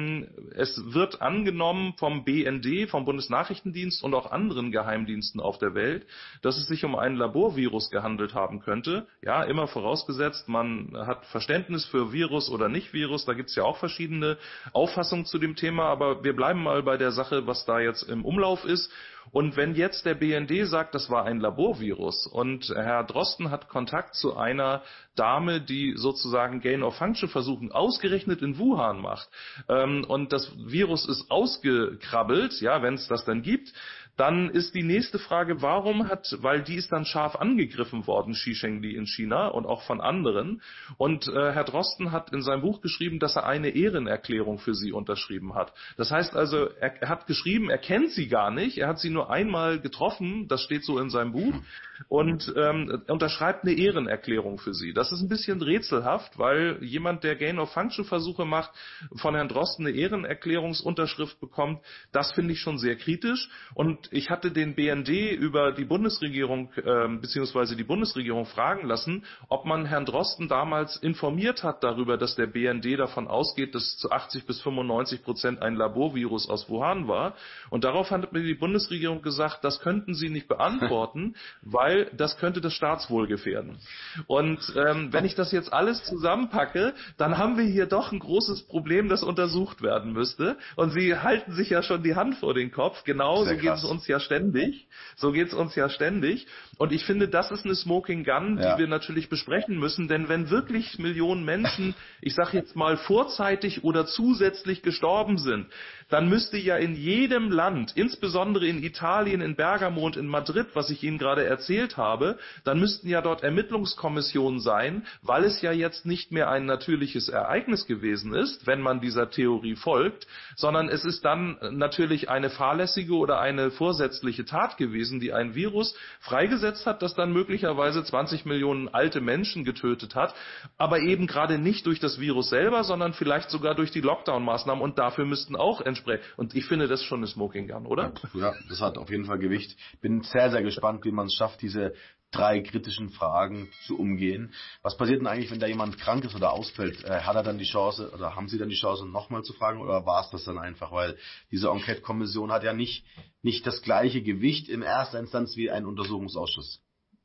es wird angenommen vom BND, vom Bundesnachrichtendienst und auch anderen Geheimdiensten auf der Welt, dass es sich um einen Laborvirus gehandelt haben könnte. Ja, immer vorausgesetzt, man hat Verständnis für Virus oder Nicht-Virus. Da gibt es ja auch verschiedene Auffassungen zu dem Thema, aber wir bleiben mal bei der Sache, was da jetzt im Umlauf ist. Und wenn jetzt der BND sagt, das war ein Laborvirus und Herr Drosten hat Kontakt zu einer Dame, die sozusagen Gain-of-Function-Versuchen ausgerechnet in Wuhan macht, und das Virus ist ausgekrabbelt, ja, wenn es das dann gibt, dann ist die nächste Frage, weil die ist dann scharf angegriffen worden, Xi Shengli in China und auch von anderen. Und Herr Drosten hat in seinem Buch geschrieben, dass er eine Ehrenerklärung für sie unterschrieben hat. Das heißt also, er hat geschrieben, er kennt sie gar nicht, er hat sie nur einmal getroffen, das steht so in seinem Buch, und unterschreibt eine Ehrenerklärung für sie. Das ist ein bisschen rätselhaft, weil jemand, der Gain-of-Function-Versuche macht, von Herrn Drosten eine Ehrenerklärungsunterschrift bekommt, das finde ich schon sehr kritisch. Und ich hatte den BND über die Bundesregierung beziehungsweise die Bundesregierung fragen lassen, ob man Herrn Drosten damals informiert hat darüber, dass der BND davon ausgeht, dass zu 80-95% ein Laborvirus aus Wuhan war. Und darauf hat mir die Bundesregierung gesagt, das könnten sie nicht beantworten, weil das könnte das Staatswohl gefährden. Und wenn ich das jetzt alles zusammenpacke, dann haben wir hier doch ein großes Problem, das untersucht werden müsste. Und Sie halten sich ja schon die Hand vor den Kopf. Genau, so geht es uns ja ständig. Und ich finde, das ist eine Smoking Gun, die wir natürlich besprechen müssen. Denn wenn wirklich Millionen Menschen, ich sage jetzt mal, vorzeitig oder zusätzlich gestorben sind, dann müsste ja in jedem Land, insbesondere in Italien, in Bergamo und in Madrid, was ich Ihnen gerade erzählt habe, dann müssten ja dort Ermittlungskommissionen sein, weil es ja jetzt nicht mehr ein natürliches Ereignis gewesen ist, wenn man dieser Theorie folgt, sondern es ist dann natürlich eine fahrlässige oder eine vorsätzliche Tat gewesen, die ein Virus freigesetzt hat, das dann möglicherweise 20 Millionen alte Menschen getötet hat, aber eben gerade nicht durch das Virus selber, sondern vielleicht sogar durch die Lockdown-Maßnahmen, und dafür müssten auch entsprechend. Und ich finde, das ist schon eine Smoking Gun, oder? Ja, das hat auf jeden Fall Gewicht. Bin sehr, sehr gespannt, wie man es schafft, diese 3 kritischen Fragen zu umgehen. Was passiert denn eigentlich, wenn da jemand krank ist oder ausfällt? Hat er dann die Chance, oder haben Sie dann die Chance, nochmal zu fragen, oder war es das dann einfach? Weil diese Enquete-Kommission hat ja nicht das gleiche Gewicht in erster Instanz wie ein Untersuchungsausschuss.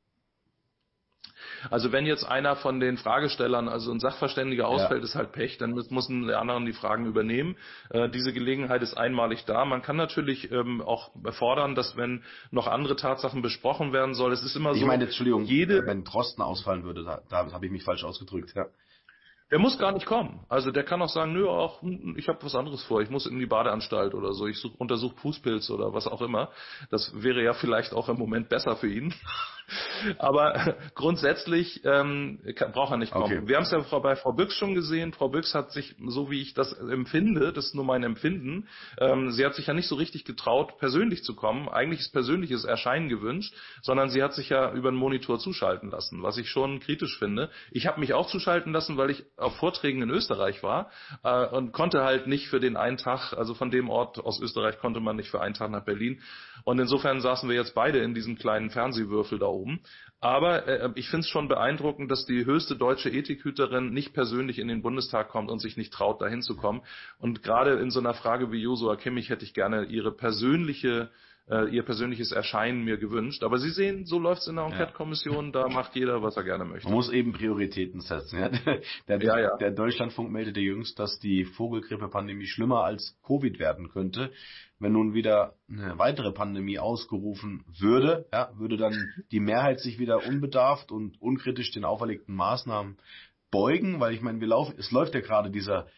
Also wenn jetzt einer von den Fragestellern, also ein Sachverständiger ausfällt, ist halt Pech, dann müssen die anderen die Fragen übernehmen. Diese Gelegenheit ist einmalig da. Man kann natürlich auch fordern, dass wenn noch andere Tatsachen besprochen werden soll, es ist immer so. Ich meine, Entschuldigung, wenn Drosten ausfallen würde, da habe ich mich falsch ausgedrückt, ja. Der muss gar nicht kommen. Also der kann auch sagen, nö, auch ich habe was anderes vor, ich muss in die Badeanstalt oder so, ich untersuche Fußpilz oder was auch immer. Das wäre ja vielleicht auch im Moment besser für ihn. Aber grundsätzlich braucht er nicht kommen. Okay. Wir haben es ja bei Frau Büchs schon gesehen. Frau Büchs hat sich, so wie ich das empfinde, das ist nur mein Empfinden, sie hat sich ja nicht so richtig getraut, persönlich zu kommen. Eigentlich ist persönliches Erscheinen gewünscht, sondern sie hat sich ja über den Monitor zuschalten lassen, was ich schon kritisch finde. Ich habe mich auch zuschalten lassen, weil ich auf Vorträgen in Österreich war und konnte halt nicht für den einen Tag, also von dem Ort aus Österreich konnte man nicht für einen Tag nach Berlin. Und insofern saßen wir jetzt beide in diesem kleinen Fernsehwürfel da oben. Aber ich finde es schon beeindruckend, dass die höchste deutsche Ethikhüterin nicht persönlich in den Bundestag kommt und sich nicht traut, dahin zu kommen. Und gerade in so einer Frage wie Joshua Kimmich hätte ich gerne ihre persönliche ihr persönliches Erscheinen mir gewünscht. Aber Sie sehen, so läuft's in der Enquete-Kommission, da macht jeder, was er gerne möchte. Man muss eben Prioritäten setzen. Ja? Der Deutschlandfunk meldete jüngst, dass die Vogelgrippe-Pandemie schlimmer als Covid werden könnte. Wenn nun wieder eine weitere Pandemie ausgerufen würde, würde dann die Mehrheit sich wieder unbedarft und unkritisch den auferlegten Maßnahmen beugen, weil ich meine, es läuft ja gerade diese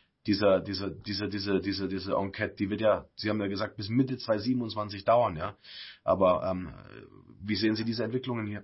Enquete, die wird ja, Sie haben ja gesagt, bis Mitte 2027 dauern, ja. Aber wie sehen Sie diese Entwicklungen hier?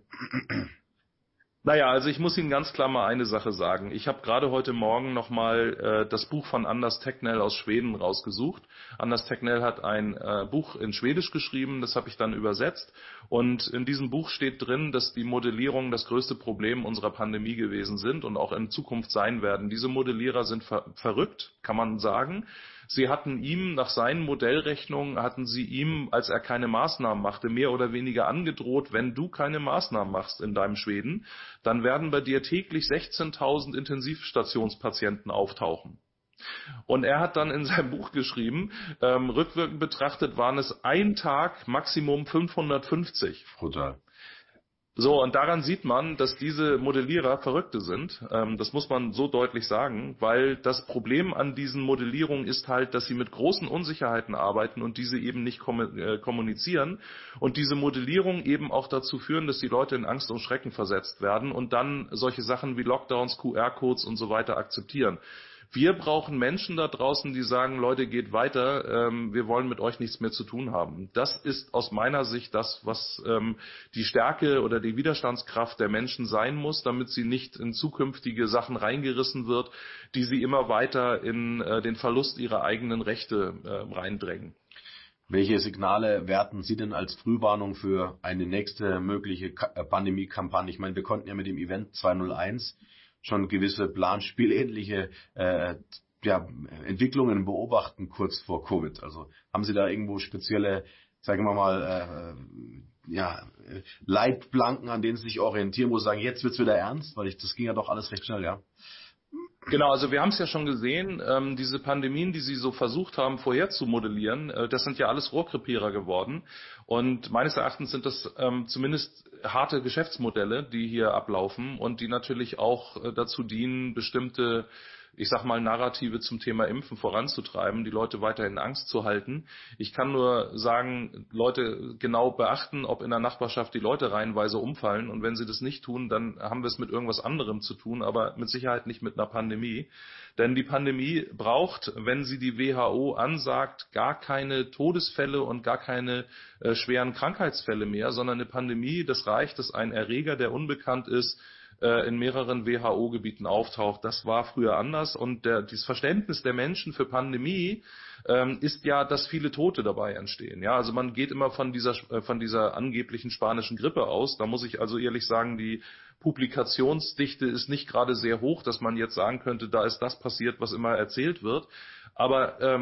Naja, also ich muss Ihnen ganz klar mal eine Sache sagen. Ich habe gerade heute Morgen nochmal das Buch von Anders Tegnell aus Schweden rausgesucht. Anders Tegnell hat ein Buch in Schwedisch geschrieben, das habe ich dann übersetzt. Und in diesem Buch steht drin, dass die Modellierungen das größte Problem unserer Pandemie gewesen sind und auch in Zukunft sein werden. Diese Modellierer sind verrückt, kann man sagen. Sie hatten ihm, nach seinen Modellrechnungen, als er keine Maßnahmen machte, mehr oder weniger angedroht, wenn du keine Maßnahmen machst in deinem Schweden, dann werden bei dir täglich 16.000 Intensivstationspatienten auftauchen. Und er hat dann in seinem Buch geschrieben, rückwirkend betrachtet waren es ein Tag, Maximum 550. Brutal. So, und daran sieht man, dass diese Modellierer Verrückte sind. Das muss man so deutlich sagen, weil das Problem an diesen Modellierungen ist halt, dass sie mit großen Unsicherheiten arbeiten und diese eben nicht kommunizieren und diese Modellierungen eben auch dazu führen, dass die Leute in Angst und Schrecken versetzt werden und dann solche Sachen wie Lockdowns, QR-Codes und so weiter akzeptieren. Wir brauchen Menschen da draußen, die sagen, Leute, geht weiter, wir wollen mit euch nichts mehr zu tun haben. Das ist aus meiner Sicht das, was die Stärke oder die Widerstandskraft der Menschen sein muss, damit sie nicht in zukünftige Sachen reingerissen wird, die sie immer weiter in den Verlust ihrer eigenen Rechte reindrängen. Welche Signale werten Sie denn als Frühwarnung für eine nächste mögliche Pandemie-Kampagne? Ich meine, wir konnten ja mit dem Event 201 schon gewisse planspielähnliche Entwicklungen beobachten kurz vor Covid. Also haben Sie da irgendwo spezielle, sagen wir mal, Leitplanken, an denen Sie sich orientieren, wo Sie sagen, jetzt wird's wieder ernst? Weil das ging ja doch alles recht schnell, ja. Genau, also wir haben es ja schon gesehen, diese Pandemien, die Sie so versucht haben vorher zu modellieren, das sind ja alles Rohrkrepierer geworden und meines Erachtens sind das zumindest harte Geschäftsmodelle, die hier ablaufen und die natürlich auch dazu dienen, bestimmte, ich sag mal, Narrative zum Thema Impfen voranzutreiben, die Leute weiter in Angst zu halten. Ich kann nur sagen, Leute genau beachten, ob in der Nachbarschaft die Leute reihenweise umfallen und wenn sie das nicht tun, dann haben wir es mit irgendwas anderem zu tun, aber mit Sicherheit nicht mit einer Pandemie. Denn die Pandemie braucht, wenn sie die WHO ansagt, gar keine Todesfälle und gar keine schweren Krankheitsfälle mehr, sondern eine Pandemie, das reicht, dass ein Erreger, der unbekannt ist, in mehreren WHO-Gebieten auftaucht. Das war früher anders und dieses Verständnis der Menschen für Pandemie ist ja, dass viele Tote dabei entstehen. Ja, also man geht immer von dieser angeblichen spanischen Grippe aus. Da muss ich also ehrlich sagen, die Publikationsdichte ist nicht gerade sehr hoch, dass man jetzt sagen könnte, da ist das passiert, was immer erzählt wird. Aber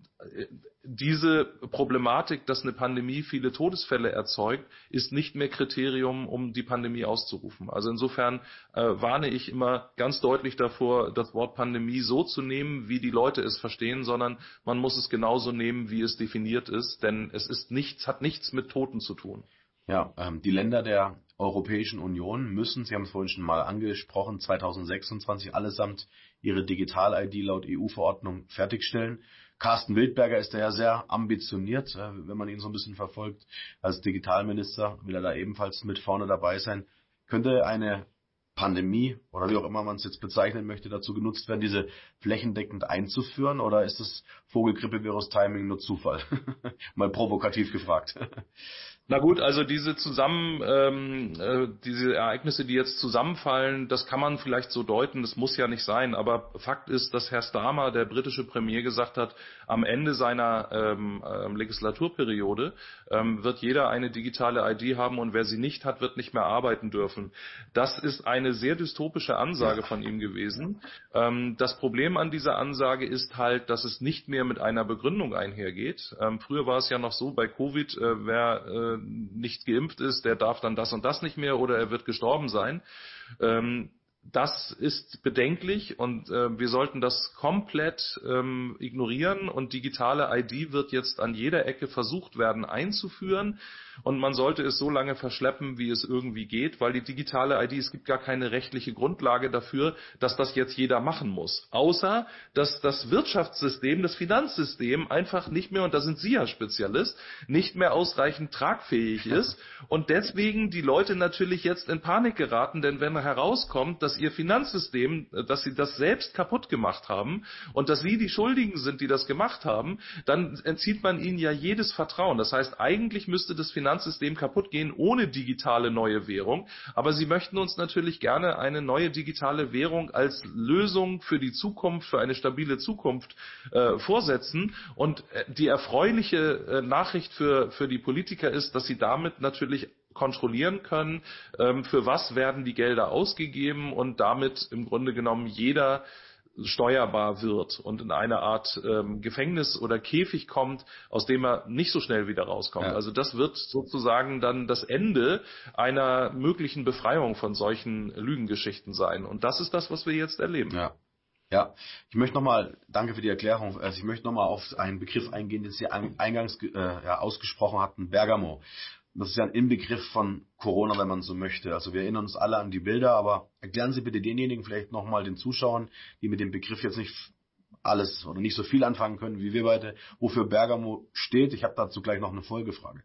diese Problematik, dass eine Pandemie viele Todesfälle erzeugt, ist nicht mehr Kriterium, um die Pandemie auszurufen. Also insofern warne ich immer ganz deutlich davor, das Wort Pandemie so zu nehmen, wie die Leute es verstehen, sondern man muss es genauso nehmen, wie es definiert ist, denn es ist hat nichts mit Toten zu tun. Ja, die Länder der Europäischen Union müssen, Sie haben es vorhin schon mal angesprochen, 2026 allesamt ihre Digital-ID laut EU-Verordnung fertigstellen. Carsten Wildberger ist da ja sehr ambitioniert, wenn man ihn so ein bisschen verfolgt. Als Digitalminister will er da ebenfalls mit vorne dabei sein. Könnte eine Pandemie oder wie auch immer man es jetzt bezeichnen möchte, dazu genutzt werden, diese flächendeckend einzuführen? Oder ist das Vogelgrippe-Virus-Timing nur Zufall? Mal provokativ gefragt. Na gut, also diese Ereignisse, die jetzt zusammenfallen, das kann man vielleicht so deuten, das muss ja nicht sein, aber Fakt ist, dass Herr Starmer, der britische Premier, gesagt hat, am Ende seiner Legislaturperiode wird jeder eine digitale ID haben und wer sie nicht hat, wird nicht mehr arbeiten dürfen. Das ist eine sehr dystopische Ansage von ihm gewesen. Das Problem an dieser Ansage ist halt, dass es nicht mehr mit einer Begründung einhergeht. Früher war es ja noch so bei Covid, wer nicht geimpft ist, der darf dann das und das nicht mehr oder er wird gestorben sein. Das ist bedenklich und wir sollten das komplett ignorieren und digitale ID wird jetzt an jeder Ecke versucht werden einzuführen und man sollte es so lange verschleppen, wie es irgendwie geht, weil die digitale ID, es gibt gar keine rechtliche Grundlage dafür, dass das jetzt jeder machen muss. Außer, dass das Wirtschaftssystem, das Finanzsystem einfach nicht mehr, und da sind Sie ja Spezialist, nicht mehr ausreichend tragfähig ist und deswegen die Leute natürlich jetzt in Panik geraten, denn wenn herauskommt, dass ihr Finanzsystem, dass sie das selbst kaputt gemacht haben und dass sie die Schuldigen sind, die das gemacht haben, dann entzieht man ihnen ja jedes Vertrauen. Das heißt, eigentlich müsste das Finanzsystem kaputt gehen ohne digitale neue Währung, aber sie möchten uns natürlich gerne eine neue digitale Währung als Lösung für die Zukunft, für eine stabile Zukunft vorsetzen und die erfreuliche Nachricht für die Politiker ist, dass sie damit natürlich kontrollieren können, für was werden die Gelder ausgegeben und damit im Grunde genommen jeder steuerbar wird und in eine Art Gefängnis oder Käfig kommt, aus dem er nicht so schnell wieder rauskommt. Ja. Also das wird sozusagen dann das Ende einer möglichen Befreiung von solchen Lügengeschichten sein. Und das ist das, was wir jetzt erleben. Ja. Ja, ich möchte nochmal, danke für die Erklärung, ich möchte nochmal auf einen Begriff eingehen, den Sie eingangs ausgesprochen hatten, Bergamo. Das ist ja ein Inbegriff von Corona, wenn man so möchte. Also wir erinnern uns alle an die Bilder, aber erklären Sie bitte denjenigen, vielleicht nochmal den Zuschauern, die mit dem Begriff jetzt nicht alles oder nicht so viel anfangen können wie wir beide, wofür Bergamo steht. Ich habe dazu gleich noch eine Folgefrage.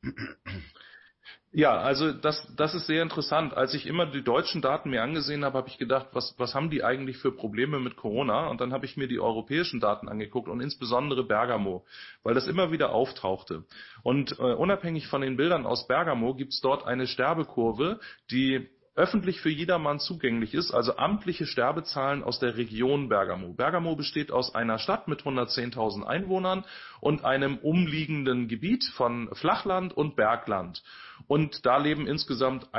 Ja, also das ist sehr interessant. Als ich immer die deutschen Daten mir angesehen habe, habe ich gedacht, was haben die eigentlich für Probleme mit Corona? Und dann habe ich mir die europäischen Daten angeguckt und insbesondere Bergamo, weil das immer wieder auftauchte. Und unabhängig von den Bildern aus Bergamo gibt es dort eine Sterbekurve, die öffentlich für jedermann zugänglich ist, also amtliche Sterbezahlen aus der Region Bergamo. Bergamo besteht aus einer Stadt mit 110.000 Einwohnern und einem umliegenden Gebiet von Flachland und Bergland. Und da leben insgesamt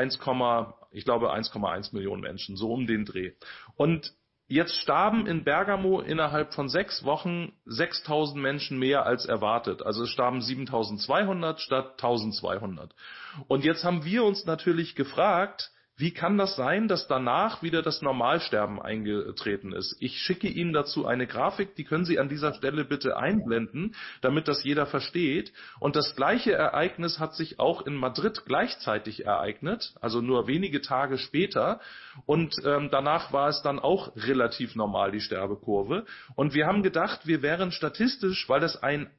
1,1 Millionen Menschen, so um den Dreh. Und jetzt starben in Bergamo innerhalb von 6 Wochen 6.000 Menschen mehr als erwartet. Also es starben 7.200 statt 1.200. Und jetzt haben wir uns natürlich gefragt, wie kann das sein, dass danach wieder das Normalsterben eingetreten ist? Ich schicke Ihnen dazu eine Grafik, die können Sie an dieser Stelle bitte einblenden, damit das jeder versteht. Und das gleiche Ereignis hat sich auch in Madrid gleichzeitig ereignet, also nur wenige Tage später. Und danach war es dann auch relativ normal, die Sterbekurve. Und wir haben gedacht, wir wären statistisch, weil das ein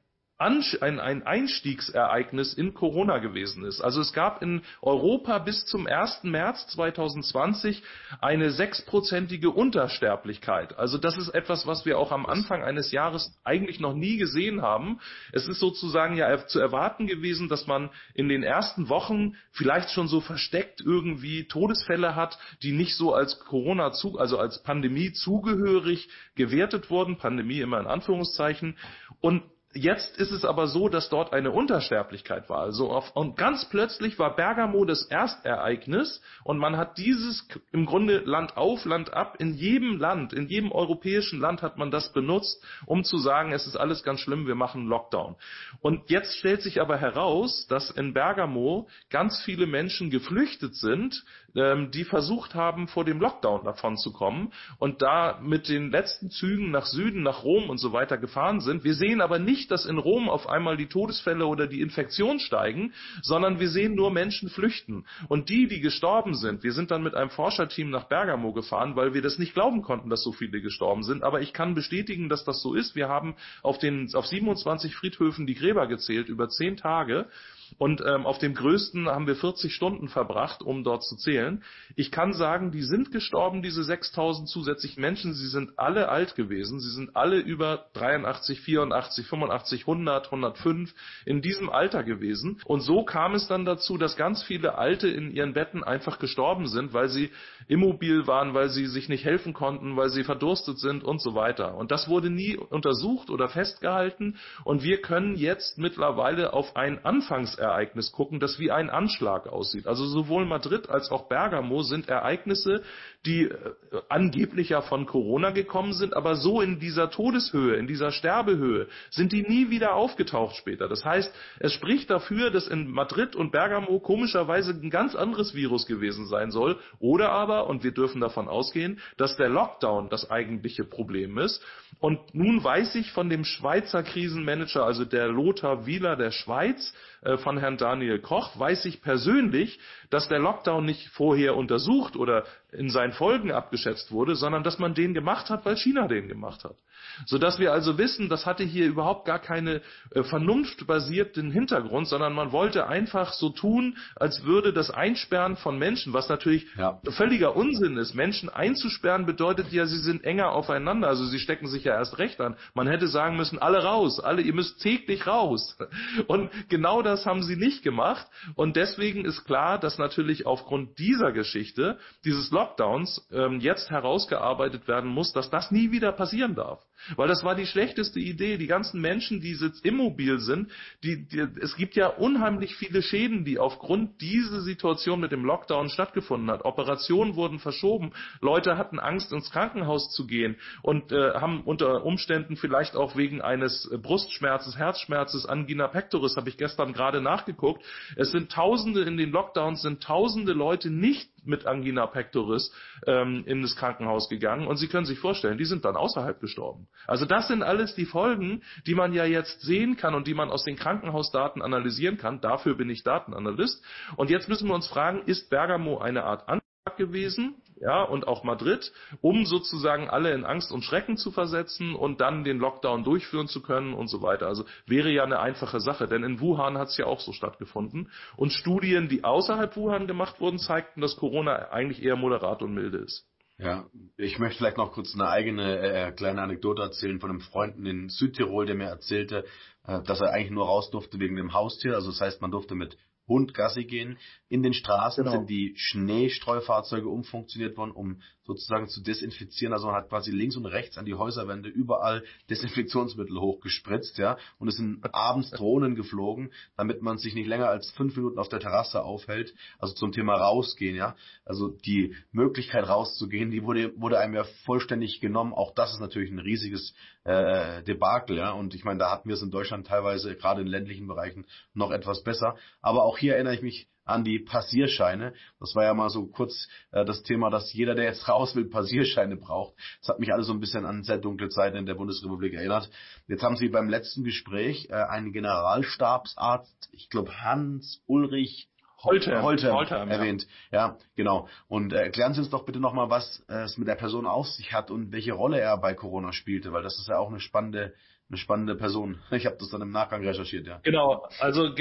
Einstiegsereignis in Corona gewesen ist. Also es gab in Europa bis zum 1. März 2020 eine 6%ige Untersterblichkeit. Also das ist etwas, was wir auch am Anfang eines Jahres eigentlich noch nie gesehen haben. Es ist sozusagen ja zu erwarten gewesen, dass man in den ersten Wochen vielleicht schon so versteckt irgendwie Todesfälle hat, die nicht so als also als Pandemie zugehörig gewertet wurden. Pandemie immer in Anführungszeichen. Und jetzt ist es aber so, dass dort eine Untersterblichkeit war. Und ganz plötzlich war Bergamo das Erstereignis und man hat dieses im Grunde Land auf, Land ab, in jedem europäischen Land hat man das benutzt, um zu sagen, es ist alles ganz schlimm, wir machen Lockdown. Und jetzt stellt sich aber heraus, dass in Bergamo ganz viele Menschen geflüchtet sind, die versucht haben, vor dem Lockdown davon zu kommen und da mit den letzten Zügen nach Süden, nach Rom und so weiter gefahren sind. Wir sehen aber nicht, dass in Rom auf einmal die Todesfälle oder die Infektionen steigen, sondern wir sehen nur Menschen flüchten. Und die gestorben sind, wir sind dann mit einem Forscherteam nach Bergamo gefahren, weil wir das nicht glauben konnten, dass so viele gestorben sind. Aber ich kann bestätigen, dass das so ist. Wir haben auf 27 Friedhöfen die Gräber gezählt über 10 Tage. Und auf dem größten haben wir 40 Stunden verbracht, um dort zu zählen. Ich kann sagen, die sind gestorben, diese 6.000 zusätzlichen Menschen. Sie sind alle alt gewesen. Sie sind alle über 83, 84, 85, 100, 105 in diesem Alter gewesen. Und so kam es dann dazu, dass ganz viele Alte in ihren Betten einfach gestorben sind, weil sie immobil waren, weil sie sich nicht helfen konnten, weil sie verdurstet sind und so weiter. Und das wurde nie untersucht oder festgehalten. Und wir können jetzt mittlerweile auf ein Anfangsergebnis Ereignis gucken, das wie ein Anschlag aussieht. Also sowohl Madrid als auch Bergamo sind Ereignisse, die angeblich ja von Corona gekommen sind, aber so in dieser Todeshöhe, in dieser Sterbehöhe, sind die nie wieder aufgetaucht später. Das heißt, es spricht dafür, dass in Madrid und Bergamo komischerweise ein ganz anderes Virus gewesen sein soll. Oder aber, und wir dürfen davon ausgehen, dass der Lockdown das eigentliche Problem ist. Und nun weiß ich von dem Schweizer Krisenmanager, also der Lothar Wieler der Schweiz, von Herrn Daniel Koch, weiß ich persönlich, dass der Lockdown nicht vorher untersucht oder in seinen Folgen abgeschätzt wurde, sondern dass man den gemacht hat, weil China den gemacht hat. Sodass wir also wissen, das hatte hier überhaupt gar keine vernunftbasierten Hintergrund, sondern man wollte einfach so tun, als würde das Einsperren von Menschen, was natürlich völliger Unsinn ist. Menschen einzusperren bedeutet ja, sie sind enger aufeinander, also sie stecken sich ja erst recht an. Man hätte sagen müssen, alle raus, ihr müsst täglich raus. Und genau das haben sie nicht gemacht. Und deswegen ist klar, dass natürlich aufgrund dieser Geschichte, dieses Lockdowns, jetzt herausgearbeitet werden muss, dass das nie wieder passieren darf. Weil das war die schlechteste Idee. Die ganzen Menschen, die jetzt immobil sind, es gibt ja unheimlich viele Schäden, die aufgrund dieser Situation mit dem Lockdown stattgefunden hat. Operationen wurden verschoben, Leute hatten Angst, ins Krankenhaus zu gehen und haben unter Umständen vielleicht auch wegen eines Brustschmerzes, Herzschmerzes, Angina pectoris, habe ich gestern gerade nachgeguckt. Es sind in den Lockdowns sind Tausende Leute nicht mit Angina pectoris in das Krankenhaus gegangen und Sie können sich vorstellen, die sind dann außerhalb gestorben. Also das sind alles die Folgen, die man ja jetzt sehen kann und die man aus den Krankenhausdaten analysieren kann. Dafür bin ich Datenanalyst. Und jetzt müssen wir uns fragen, ist Bergamo eine Art Anschlag gewesen, ja, und auch Madrid, um sozusagen alle in Angst und Schrecken zu versetzen und dann den Lockdown durchführen zu können und so weiter. Also wäre ja eine einfache Sache, denn in Wuhan hat es ja auch so stattgefunden. Und Studien, die außerhalb Wuhan gemacht wurden, zeigten, dass Corona eigentlich eher moderat und milde ist. Ja, ich möchte vielleicht noch kurz eine eigene kleine Anekdote erzählen von einem Freund in Südtirol, der mir erzählte, dass er eigentlich nur raus durfte wegen dem Haustier. Also das heißt, man durfte mit Hund Gassi gehen. In den Straßen sind die Schneestreufahrzeuge umfunktioniert worden, um sozusagen zu desinfizieren. Also man hat quasi links und rechts an die Häuserwände überall Desinfektionsmittel hochgespritzt, ja. Und es sind abends Drohnen geflogen, damit man sich nicht länger als 5 Minuten auf der Terrasse aufhält. Also zum Thema rausgehen, ja. Also die Möglichkeit rauszugehen, die wurde einem ja vollständig genommen. Auch das ist natürlich ein riesiges Debakel, ja. Und ich meine, da hatten wir es in Deutschland teilweise, gerade in ländlichen Bereichen, noch etwas besser. Aber auch hier erinnere ich mich an die Passierscheine. Das war ja mal so kurz das Thema, dass jeder, der jetzt raus will, Passierscheine braucht. Das hat mich alles so ein bisschen an sehr dunkle Zeiten in der Bundesrepublik erinnert. Jetzt haben Sie beim letzten Gespräch einen Generalstabsarzt, ich glaube Hans-Ulrich Holterm erwähnt. Ja, genau. Und erklären Sie uns doch bitte nochmal, was es mit der Person auf sich hat und welche Rolle er bei Corona spielte, weil das ist ja auch eine spannende Person. Ich habe das dann im Nachgang recherchiert, ja. Genau, also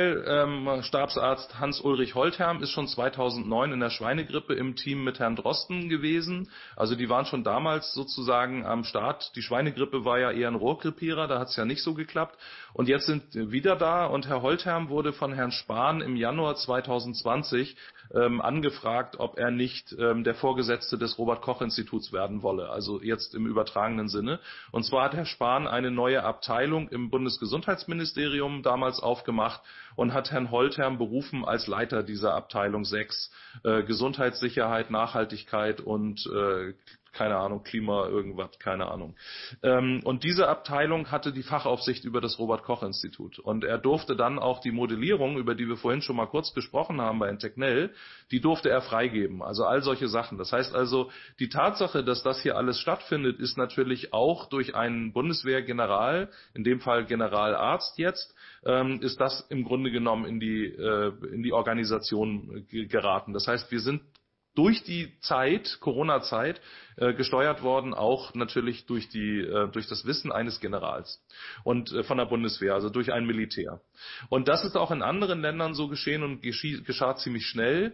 Generalstabsarzt Hans-Ulrich Holterm ist schon 2009 in der Schweinegrippe im Team mit Herrn Drosten gewesen. Also die waren schon damals sozusagen am Start. Die Schweinegrippe war ja eher ein Rohrkrepierer, da hat es ja nicht so geklappt. Und jetzt sind wieder da und Herr Holterm wurde von Herrn Spahn im Januar 2020 angefragt, ob er nicht der Vorgesetzte des Robert-Koch-Instituts werden wolle, also jetzt im übertragenen Sinne. Und zwar hat Herr Spahn eine neue Abteilung im Bundesgesundheitsministerium damals aufgemacht und hat Herrn Holterm berufen als Leiter dieser Abteilung 6, Gesundheitssicherheit, Nachhaltigkeit und keine Ahnung, Klima, irgendwas, keine Ahnung. Und diese Abteilung hatte die Fachaufsicht über das Robert-Koch-Institut. Und er durfte dann auch die Modellierung, über die wir vorhin schon mal kurz gesprochen haben bei Entecnel, die durfte er freigeben. Also all solche Sachen. Das heißt also, die Tatsache, dass das hier alles stattfindet, ist natürlich auch durch einen Bundeswehrgeneral, in dem Fall Generalarzt jetzt, ist das im Grunde genommen in die Organisation geraten. Das heißt, wir sind durch die Corona-Zeit, gesteuert worden, auch natürlich durch das Wissen eines Generals und von der Bundeswehr, also durch ein Militär. Und das ist auch in anderen Ländern so geschehen und geschah ziemlich schnell.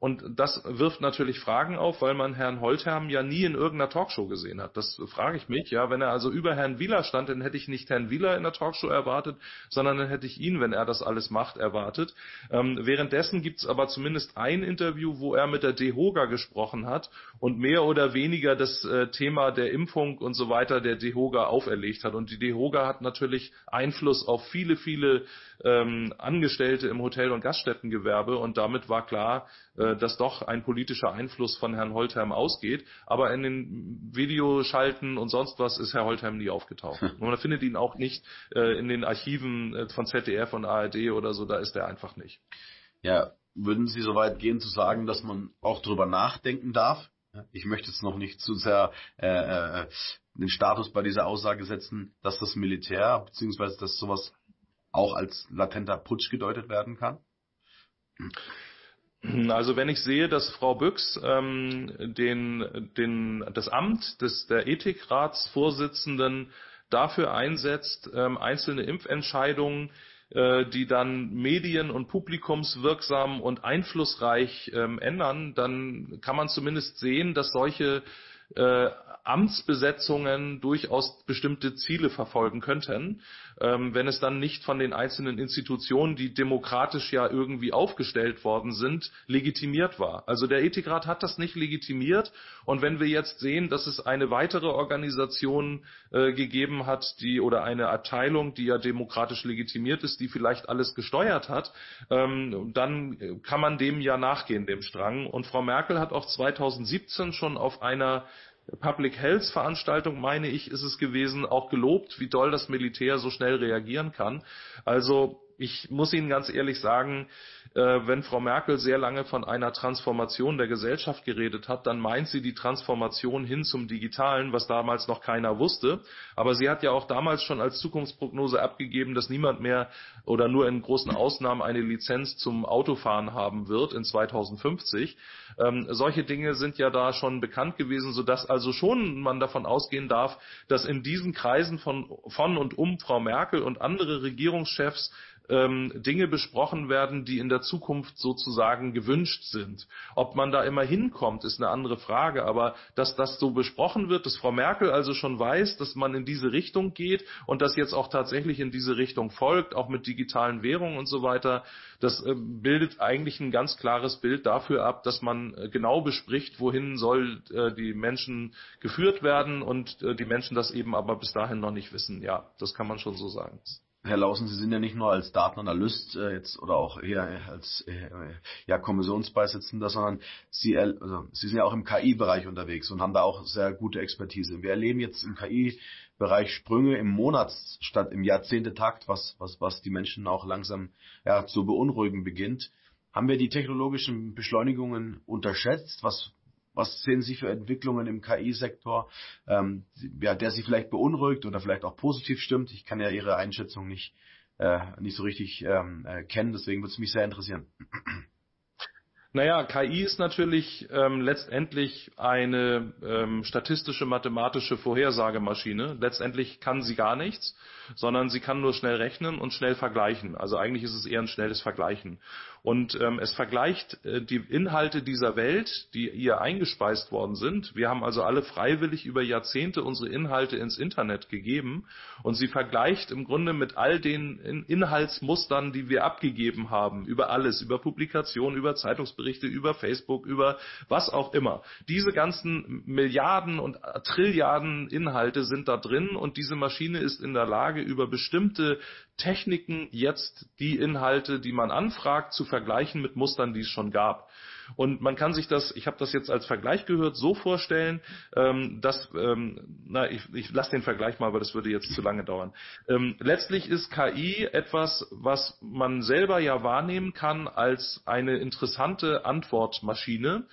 Und das wirft natürlich Fragen auf, weil man Herrn Holtherm ja nie in irgendeiner Talkshow gesehen hat. Das frage ich mich, ja. Wenn er also über Herrn Wieler stand, dann hätte ich nicht Herrn Wieler in der Talkshow erwartet, sondern dann hätte ich ihn, wenn er das alles macht, erwartet. Währenddessen gibt's aber zumindest ein Interview, wo er mit der DEHOGA gesprochen hat und mehr oder weniger das Thema der Impfung und so weiter der DEHOGA auferlegt hat. Und die DEHOGA hat natürlich Einfluss auf viele, viele Angestellte im Hotel- und Gaststättengewerbe, und damit war klar, dass doch ein politischer Einfluss von Herrn Holtherm ausgeht. Aber in den Videoschalten und sonst was ist Herr Holtherm nie aufgetaucht. Und man findet ihn auch nicht in den Archiven von ZDF und ARD oder so, da ist er einfach nicht. Ja, würden Sie so weit gehen zu sagen, dass man auch drüber nachdenken darf? Ich möchte jetzt noch nicht zu sehr den Status bei dieser Aussage setzen, dass das Militär, beziehungsweise dass sowas auch als latenter Putsch gedeutet werden kann? Also wenn ich sehe, dass Frau Büchs das Amt der Ethikratsvorsitzenden dafür einsetzt, einzelne Impfentscheidungen, die dann medien- und publikumswirksam und einflussreich ändern, dann kann man zumindest sehen, dass solche Amtsbesetzungen durchaus bestimmte Ziele verfolgen könnten, wenn es dann nicht von den einzelnen Institutionen, die demokratisch ja irgendwie aufgestellt worden sind, legitimiert war. Also der Ethikrat hat das nicht legitimiert, und wenn wir jetzt sehen, dass es eine weitere Organisation gegeben hat, oder eine Abteilung, die ja demokratisch legitimiert ist, die vielleicht alles gesteuert hat, dann kann man dem ja nachgehen, dem Strang. Und Frau Merkel hat auch 2017 schon auf einer Public Health Veranstaltung, meine ich, ist es gewesen, auch gelobt, wie doll das Militär so schnell reagieren kann. Also ich muss Ihnen ganz ehrlich sagen, wenn Frau Merkel sehr lange von einer Transformation der Gesellschaft geredet hat, dann meint sie die Transformation hin zum Digitalen, was damals noch keiner wusste. Aber sie hat ja auch damals schon als Zukunftsprognose abgegeben, dass niemand mehr oder nur in großen Ausnahmen eine Lizenz zum Autofahren haben wird in 2050. Solche Dinge sind ja da schon bekannt gewesen, sodass also schon man davon ausgehen darf, dass in diesen Kreisen von und um Frau Merkel und andere Regierungschefs Dinge besprochen werden, die in der Zukunft sozusagen gewünscht sind. Ob man da immer hinkommt, ist eine andere Frage, aber dass das so besprochen wird, dass Frau Merkel also schon weiß, dass man in diese Richtung geht und das jetzt auch tatsächlich in diese Richtung folgt, auch mit digitalen Währungen und so weiter, das bildet eigentlich ein ganz klares Bild dafür ab, dass man genau bespricht, wohin soll die Menschen geführt werden, und die Menschen das eben aber bis dahin noch nicht wissen. Ja, das kann man schon so sagen. Herr Laußen, Sie sind ja nicht nur als Datenanalyst jetzt oder auch eher als Kommissionsbeisitzender, sondern Sie sind ja auch im KI-Bereich unterwegs und haben da auch sehr gute Expertise. Wir erleben jetzt im KI-Bereich Sprünge im Monats- statt im Jahrzehntetakt, was die Menschen auch langsam zu beunruhigen beginnt. Haben wir die technologischen Beschleunigungen unterschätzt? Was sehen Sie für Entwicklungen im KI-Sektor, der Sie vielleicht beunruhigt oder vielleicht auch positiv stimmt? Ich kann ja Ihre Einschätzung nicht so richtig kennen, deswegen würde es mich sehr interessieren. Naja, KI ist natürlich letztendlich eine statistische, mathematische Vorhersagemaschine. Letztendlich kann sie gar nichts, sondern sie kann nur schnell rechnen und schnell vergleichen. Also eigentlich ist es eher ein schnelles Vergleichen. Und es vergleicht die Inhalte dieser Welt, die ihr eingespeist worden sind. Wir haben also alle freiwillig über Jahrzehnte unsere Inhalte ins Internet gegeben. Und sie vergleicht im Grunde mit all den Inhaltsmustern, die wir abgegeben haben, über alles, über Publikationen, über Zeitungsberichte, über Facebook, über was auch immer. Diese ganzen Milliarden und Trilliarden Inhalte sind da drin, und diese Maschine ist in der Lage, über bestimmte Techniken jetzt die Inhalte, die man anfragt, zu vergleichen mit Mustern, die es schon gab. Und man kann sich das, ich habe das jetzt als Vergleich gehört, so vorstellen, dass, ich lasse den Vergleich mal, aber das würde jetzt zu lange dauern. Letztlich ist KI etwas, was man selber ja wahrnehmen kann als eine interessante Antwortmaschine,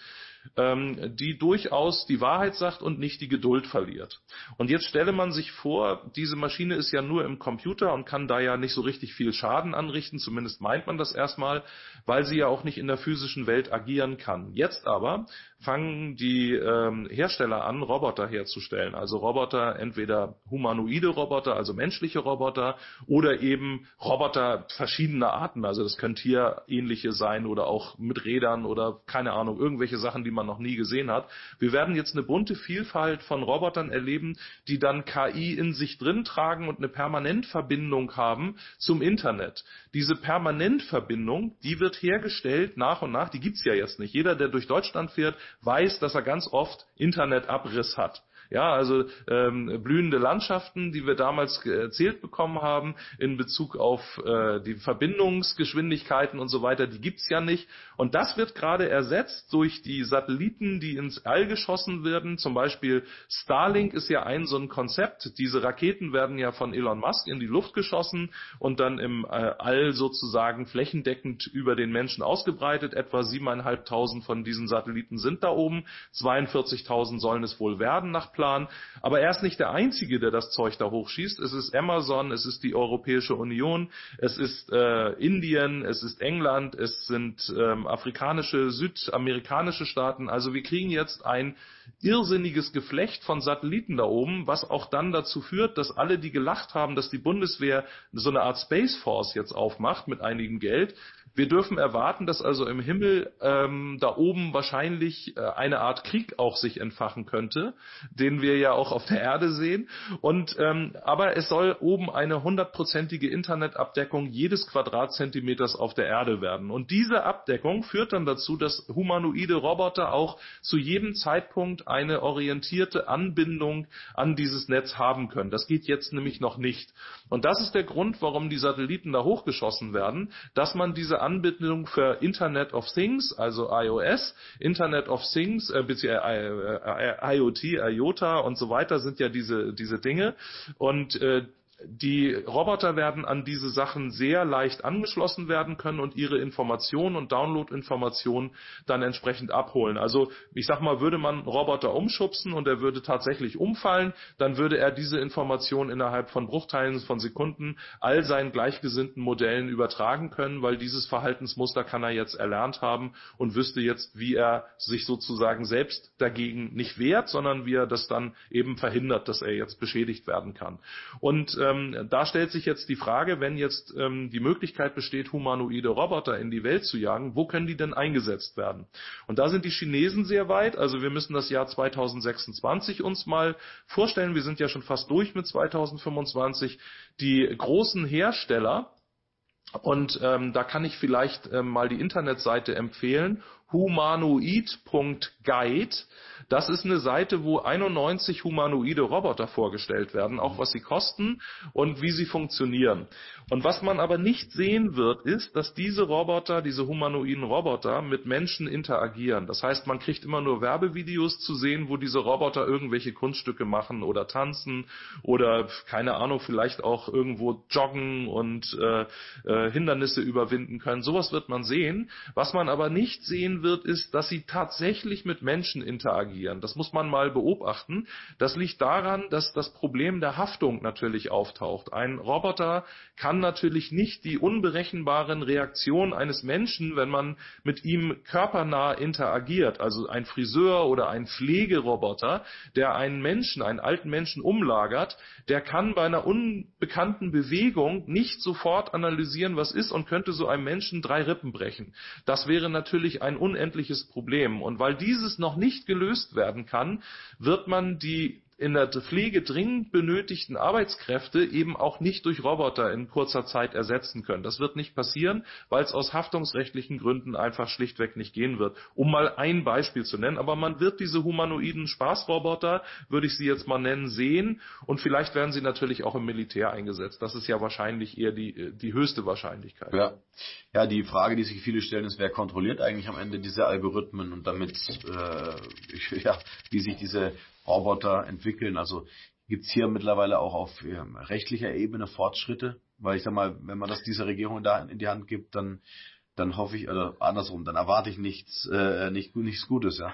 die durchaus die Wahrheit sagt und nicht die Geduld verliert. Und jetzt stelle man sich vor, diese Maschine ist ja nur im Computer und kann da ja nicht so richtig viel Schaden anrichten, zumindest meint man das erstmal, weil sie ja auch nicht in der physischen Welt agieren kann. Jetzt aber fangen die Hersteller an, Roboter herzustellen. Also Roboter, entweder humanoide Roboter, also menschliche Roboter, oder eben Roboter verschiedener Arten. Also das können tierähnliche sein oder auch mit Rädern oder keine Ahnung, irgendwelche Sachen, die man noch nie gesehen hat. Wir werden jetzt eine bunte Vielfalt von Robotern erleben, die dann KI in sich drin tragen und eine Permanentverbindung haben zum Internet. Diese Permanentverbindung, die wird hergestellt nach und nach, die gibt's ja jetzt nicht. Jeder, der durch Deutschland fährt, weiß, dass er ganz oft Internetabriss hat. Ja, also blühende Landschaften, die wir damals erzählt bekommen haben in Bezug auf die Verbindungsgeschwindigkeiten und so weiter, die gibt's ja nicht. Und das wird gerade ersetzt durch die Satelliten, die ins All geschossen werden. Zum Beispiel Starlink ist ja so ein Konzept. Diese Raketen werden ja von Elon Musk in die Luft geschossen und dann im All sozusagen flächendeckend über den Menschen ausgebreitet. Etwa 7.500 von diesen Satelliten sind da oben. 42.000 sollen es wohl werden nach Plan. Aber er ist nicht der Einzige, der das Zeug da hochschießt. Es ist Amazon, es ist die Europäische Union, es ist Indien, es ist England, es sind afrikanische, südamerikanische Staaten. Also wir kriegen jetzt ein irrsinniges Geflecht von Satelliten da oben, was auch dann dazu führt, dass alle, die gelacht haben, dass die Bundeswehr so eine Art Space Force jetzt aufmacht mit einigem Geld, wir dürfen erwarten, dass also im Himmel da oben wahrscheinlich eine Art Krieg auch sich entfachen könnte, den wir ja auch auf der Erde sehen. Aber es soll oben eine 100%ige Internetabdeckung jedes Quadratzentimeters auf der Erde werden. Und diese Abdeckung führt dann dazu, dass humanoide Roboter auch zu jedem Zeitpunkt eine orientierte Anbindung an dieses Netz haben können. Das geht jetzt nämlich noch nicht. Und das ist der Grund, warum die Satelliten da hochgeschossen werden, dass man diese Anbindung für Internet of Things, also iOS, Internet of Things, IoT, IOTA und so weiter sind ja diese Dinge. Und die Roboter werden an diese Sachen sehr leicht angeschlossen werden können und ihre Informationen und Download-Informationen dann entsprechend abholen. Also ich sag mal, würde man einen Roboter umschubsen und er würde tatsächlich umfallen, dann würde er diese Informationen innerhalb von Bruchteilen von Sekunden all seinen gleichgesinnten Modellen übertragen können, weil dieses Verhaltensmuster kann er jetzt erlernt haben und wüsste jetzt, wie er sich sozusagen selbst dagegen nicht wehrt, sondern wie er das dann eben verhindert, dass er jetzt beschädigt werden kann. Und da stellt sich jetzt die Frage, wenn jetzt die Möglichkeit besteht, humanoide Roboter in die Welt zu jagen, wo können die denn eingesetzt werden? Und da sind die Chinesen sehr weit, also wir müssen das Jahr 2026 uns mal vorstellen, wir sind ja schon fast durch mit 2025, die großen Hersteller, und da kann ich vielleicht mal die Internetseite empfehlen, humanoid.guide. Das ist eine Seite, wo 91 humanoide Roboter vorgestellt werden, auch was sie kosten und wie sie funktionieren. Und was man aber nicht sehen wird, ist, dass diese Roboter, diese humanoiden Roboter mit Menschen interagieren. Das heißt, man kriegt immer nur Werbevideos zu sehen, wo diese Roboter irgendwelche Kunststücke machen oder tanzen oder, keine Ahnung, vielleicht auch irgendwo joggen und Hindernisse überwinden können. Sowas wird man sehen. Was man aber nicht sehen wird, ist, dass sie tatsächlich mit Menschen interagieren. Das muss man mal beobachten. Das liegt daran, dass das Problem der Haftung natürlich auftaucht. Ein Roboter kann natürlich nicht die unberechenbaren Reaktionen eines Menschen, wenn man mit ihm körpernah interagiert. Also ein Friseur oder ein Pflegeroboter, der einen Menschen, einen alten Menschen umlagert, der kann bei einer unbekannten Bewegung nicht sofort analysieren, was ist, und könnte so einem Menschen 3 Rippen brechen. Das wäre natürlich ein unendliches Problem. Und weil dieses noch nicht gelöst werden kann, wird man die in der Pflege dringend benötigten Arbeitskräfte eben auch nicht durch Roboter in kurzer Zeit ersetzen können. Das wird nicht passieren, weil es aus haftungsrechtlichen Gründen einfach schlichtweg nicht gehen wird. Um mal ein Beispiel zu nennen, aber man wird diese humanoiden Spaßroboter, würde ich sie jetzt mal nennen, sehen, und vielleicht werden sie natürlich auch im Militär eingesetzt. Das ist ja wahrscheinlich eher die höchste Wahrscheinlichkeit. Ja, die Frage, die sich viele stellen, ist, wer kontrolliert eigentlich am Ende diese Algorithmen und damit, wie sich diese Roboter entwickeln. Also gibt's hier mittlerweile auch auf rechtlicher Ebene Fortschritte, weil ich sag mal, wenn man das dieser Regierung da in die Hand gibt, dann dann hoffe ich, oder andersrum, dann erwarte ich nichts Gutes, ja.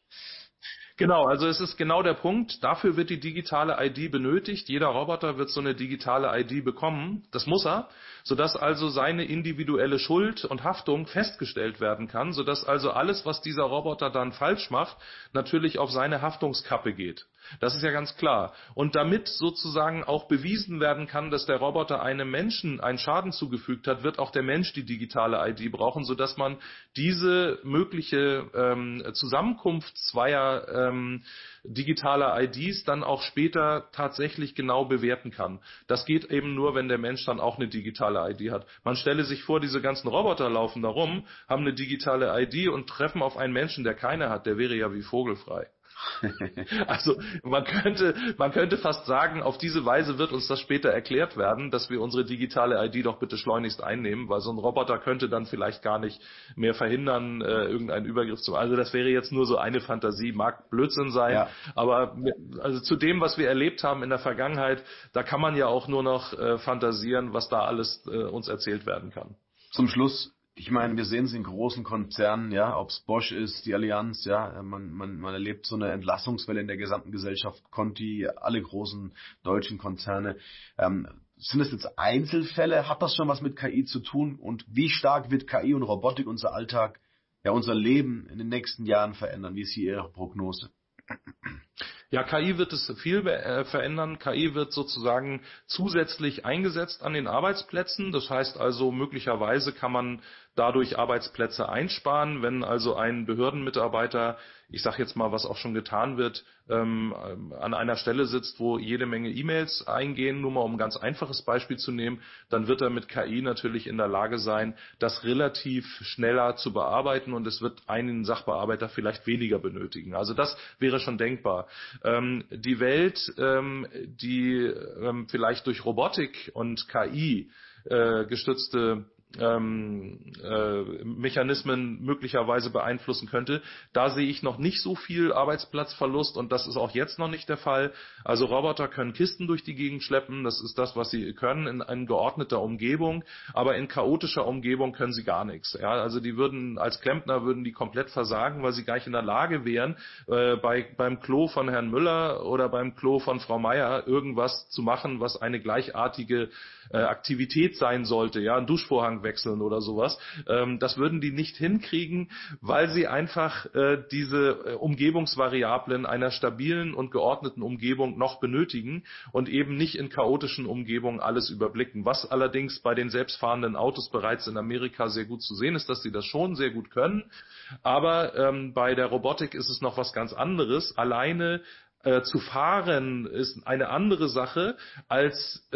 Genau, also es ist genau der Punkt. Dafür wird die digitale ID benötigt. Jeder Roboter wird so eine digitale ID bekommen. Das muss er, sodass also seine individuelle Schuld und Haftung festgestellt werden kann, sodass also alles, was dieser Roboter dann falsch macht, natürlich auf seine Haftungskappe geht. Das ist ja ganz klar. Und damit sozusagen auch bewiesen werden kann, dass der Roboter einem Menschen einen Schaden zugefügt hat, wird auch der Mensch die digitale ID brauchen, sodass man diese mögliche Zusammenkunft zweier digitaler IDs dann auch später tatsächlich genau bewerten kann. Das geht eben nur, wenn der Mensch dann auch eine digitale ID hat. Man stelle sich vor, diese ganzen Roboter laufen da rum, haben eine digitale ID und treffen auf einen Menschen, der keine hat. Der wäre ja wie vogelfrei. Also man könnte fast sagen, auf diese Weise wird uns das später erklärt werden, dass wir unsere digitale ID doch bitte schleunigst einnehmen, weil so ein Roboter könnte dann vielleicht gar nicht mehr verhindern, irgendeinen Übergriff zu machen. Also das wäre jetzt nur so eine Fantasie, mag Blödsinn sein, ja. Aber also zu dem, was wir erlebt haben in der Vergangenheit, da kann man ja auch nur noch fantasieren, was da alles uns erzählt werden kann. Zum Schluss, ich meine, wir sehen es in großen Konzernen, ja, ob es Bosch ist, die Allianz, ja, man erlebt so eine Entlassungswelle in der gesamten Gesellschaft, Conti, alle großen deutschen Konzerne. Sind das jetzt Einzelfälle? Hat das schon was mit KI zu tun? Und wie stark wird KI und Robotik unser Alltag, ja, unser Leben in den nächsten Jahren verändern? Wie ist hier Ihre Prognose? Ja, KI wird es viel verändern. KI wird sozusagen zusätzlich eingesetzt an den Arbeitsplätzen. Das heißt also, möglicherweise kann man dadurch Arbeitsplätze einsparen, wenn also ein Behördenmitarbeiter, ich sage jetzt mal, was auch schon getan wird, an einer Stelle sitzt, wo jede Menge E-Mails eingehen, nur mal um ein ganz einfaches Beispiel zu nehmen, dann wird er mit KI natürlich in der Lage sein, das relativ schneller zu bearbeiten und es wird einen Sachbearbeiter vielleicht weniger benötigen. Also das wäre schon denkbar. Die Welt, die vielleicht durch Robotik und KI gestützte Mechanismen möglicherweise beeinflussen könnte. Da sehe ich noch nicht so viel Arbeitsplatzverlust und das ist auch jetzt noch nicht der Fall. Also Roboter können Kisten durch die Gegend schleppen, das ist das, was sie können in geordneter Umgebung, aber in chaotischer Umgebung können sie gar nichts. Ja, also die würden als Klempner die komplett versagen, weil sie gar nicht in der Lage wären, beim Klo von Herrn Müller oder beim Klo von Frau Meier irgendwas zu machen, was eine gleichartige Aktivität sein sollte, ja, ein Duschvorhang wechseln oder sowas. Das würden die nicht hinkriegen, weil sie einfach diese Umgebungsvariablen einer stabilen und geordneten Umgebung noch benötigen und eben nicht in chaotischen Umgebungen alles überblicken. Was allerdings bei den selbstfahrenden Autos bereits in Amerika sehr gut zu sehen ist, dass sie das schon sehr gut können. Aber bei der Robotik ist es noch was ganz anderes. Alleine zu fahren ist eine andere Sache als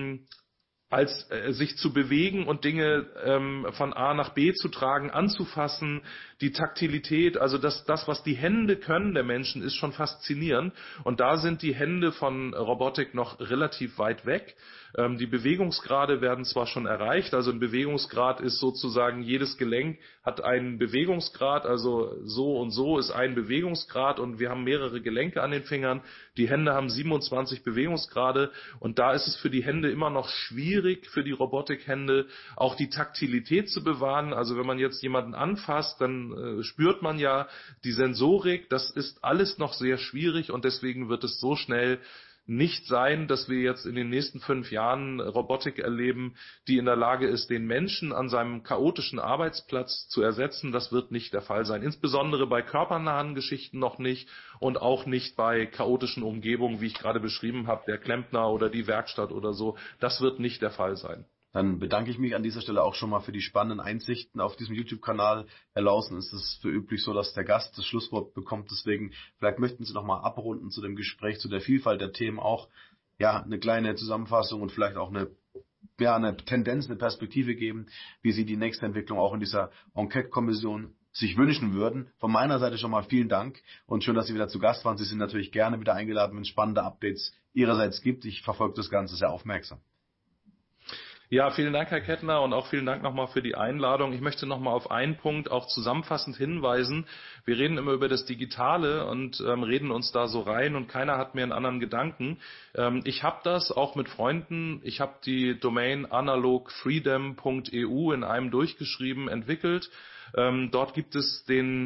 sich zu bewegen und Dinge von A nach B zu tragen, anzufassen, die Taktilität, also das, was die Hände können der Menschen, ist schon faszinierend. Und da sind die Hände von Robotik noch relativ weit weg. Die Bewegungsgrade werden zwar schon erreicht, also ein Bewegungsgrad ist sozusagen, jedes Gelenk hat einen Bewegungsgrad, also so und so ist ein Bewegungsgrad und wir haben mehrere Gelenke an den Fingern. Die Hände haben 27 Bewegungsgrade und da ist es für die Hände immer noch schwierig, für die Robotikhände auch die Taktilität zu bewahren. Also wenn man jetzt jemanden anfasst, dann spürt man ja die Sensorik. Das ist alles noch sehr schwierig und deswegen wird es so schnell nicht sein, dass wir jetzt in den nächsten 5 Jahren Robotik erleben, die in der Lage ist, den Menschen an seinem chaotischen Arbeitsplatz zu ersetzen. Das wird nicht der Fall sein. Insbesondere bei körpernahen Geschichten noch nicht und auch nicht bei chaotischen Umgebungen, wie ich gerade beschrieben habe, der Klempner oder die Werkstatt oder so. Das wird nicht der Fall sein. Dann bedanke ich mich an dieser Stelle auch schon mal für die spannenden Einsichten auf diesem YouTube-Kanal. Herr Laußen, ist es für üblich so, dass der Gast das Schlusswort bekommt. Deswegen, vielleicht möchten Sie noch mal abrunden zu dem Gespräch, zu der Vielfalt der Themen auch, ja, eine kleine Zusammenfassung und vielleicht auch eine Tendenz, eine Perspektive geben, wie Sie die nächste Entwicklung auch in dieser Enquete-Kommission sich wünschen würden. Von meiner Seite schon mal vielen Dank und schön, dass Sie wieder zu Gast waren. Sie sind natürlich gerne wieder eingeladen, wenn es spannende Updates Ihrerseits gibt. Ich verfolge das Ganze sehr aufmerksam. Ja, vielen Dank, Herr Kettner, und auch vielen Dank nochmal für die Einladung. Ich möchte nochmal auf einen Punkt auch zusammenfassend hinweisen. Wir reden immer über das Digitale und reden uns da so rein und keiner hat mir einen anderen Gedanken. Ich habe das auch mit Freunden, ich habe die Domain analogfreedom.eu in einem durchgeschrieben, entwickelt. Dort gibt es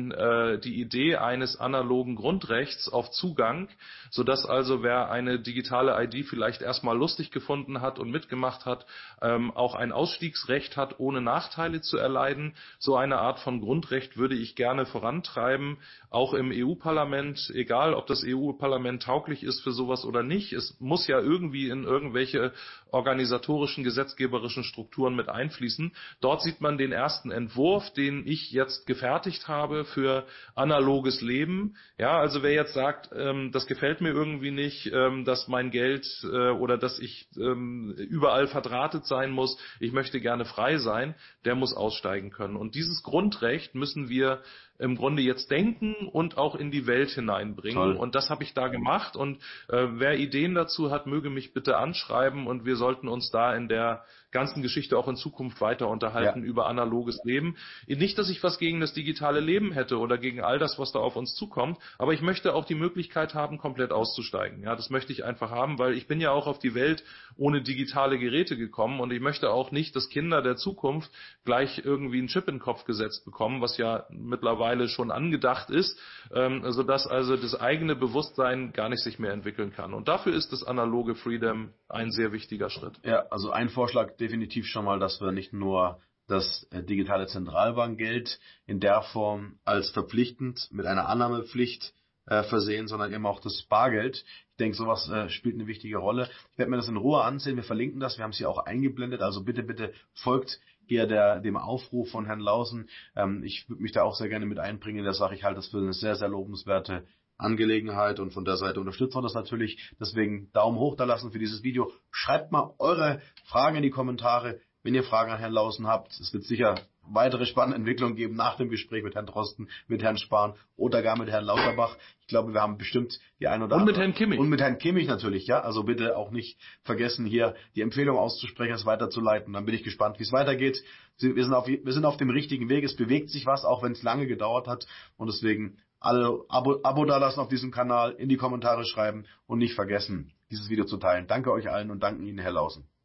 die Idee eines analogen Grundrechts auf Zugang, sodass also wer eine digitale ID vielleicht erstmal lustig gefunden hat und mitgemacht hat, auch ein Ausstiegsrecht hat, ohne Nachteile zu erleiden. So eine Art von Grundrecht würde ich gerne vorantreiben, auch im EU-Parlament, egal ob das EU-Parlament tauglich ist für sowas oder nicht. Es muss ja irgendwie in irgendwelche organisatorischen, gesetzgeberischen Strukturen mit einfließen. Dort sieht man den ersten Entwurf, den ich jetzt gefertigt habe für analoges Leben. Ja, also wer jetzt sagt, das gefällt mir irgendwie nicht, dass mein Geld oder dass ich überall verdrahtet sein muss, ich möchte gerne frei sein, der muss aussteigen können. Und dieses Grundrecht müssen wir im Grunde jetzt denken und auch in die Welt hineinbringen. Toll. Und das habe ich da gemacht. Und wer Ideen dazu hat, möge mich bitte anschreiben. Und wir sollten uns da in der ganzen Geschichte auch in Zukunft weiter unterhalten über analoges Leben. Nicht, dass ich was gegen das digitale Leben hätte oder gegen all das, was da auf uns zukommt. Aber ich möchte auch die Möglichkeit haben, komplett auszusteigen. Ja, das möchte ich einfach haben, weil ich bin ja auch auf die Welt ohne digitale Geräte gekommen. Und ich möchte auch nicht, dass Kinder der Zukunft gleich irgendwie einen Chip in den Kopf gesetzt bekommen, was ja mittlerweile schon angedacht ist, sodass also das eigene Bewusstsein gar nicht sich mehr entwickeln kann. Und dafür ist das analoge Freedom ein sehr wichtiger Schritt. Ja, also ein Vorschlag definitiv schon mal, dass wir nicht nur das digitale Zentralbankgeld in der Form als verpflichtend mit einer Annahmepflicht versehen, sondern eben auch das Bargeld. Ich denke, sowas spielt eine wichtige Rolle. Ich werde mir das in Ruhe ansehen. Wir verlinken das. Wir haben es hier auch eingeblendet. Also bitte, bitte folgt hier dem Aufruf von Herrn Laußen. Ich würde mich da auch sehr gerne mit einbringen in der Sache. Ich halte das für eine sehr, sehr lobenswerte Angelegenheit und von der Seite unterstützen wir das natürlich. Deswegen Daumen hoch da lassen für dieses Video. Schreibt mal eure Fragen in die Kommentare, wenn ihr Fragen an Herrn Laußen habt. Es wird sicher weitere spannende Entwicklungen geben nach dem Gespräch mit Herrn Drosten, mit Herrn Spahn oder gar mit Herrn Lauterbach. Ich glaube, wir haben bestimmt die ein oder andere. Und mit Herrn Kimmich. Und mit Herrn Kimmich natürlich, ja. Also bitte auch nicht vergessen, hier die Empfehlung auszusprechen, es weiterzuleiten. Dann bin ich gespannt, wie es weitergeht. Wir sind auf dem richtigen Weg. Es bewegt sich was, auch wenn es lange gedauert hat. Und deswegen alle Abo dalassen auf diesem Kanal, in die Kommentare schreiben und nicht vergessen, dieses Video zu teilen. Danke euch allen und danken Ihnen, Herr Laußen.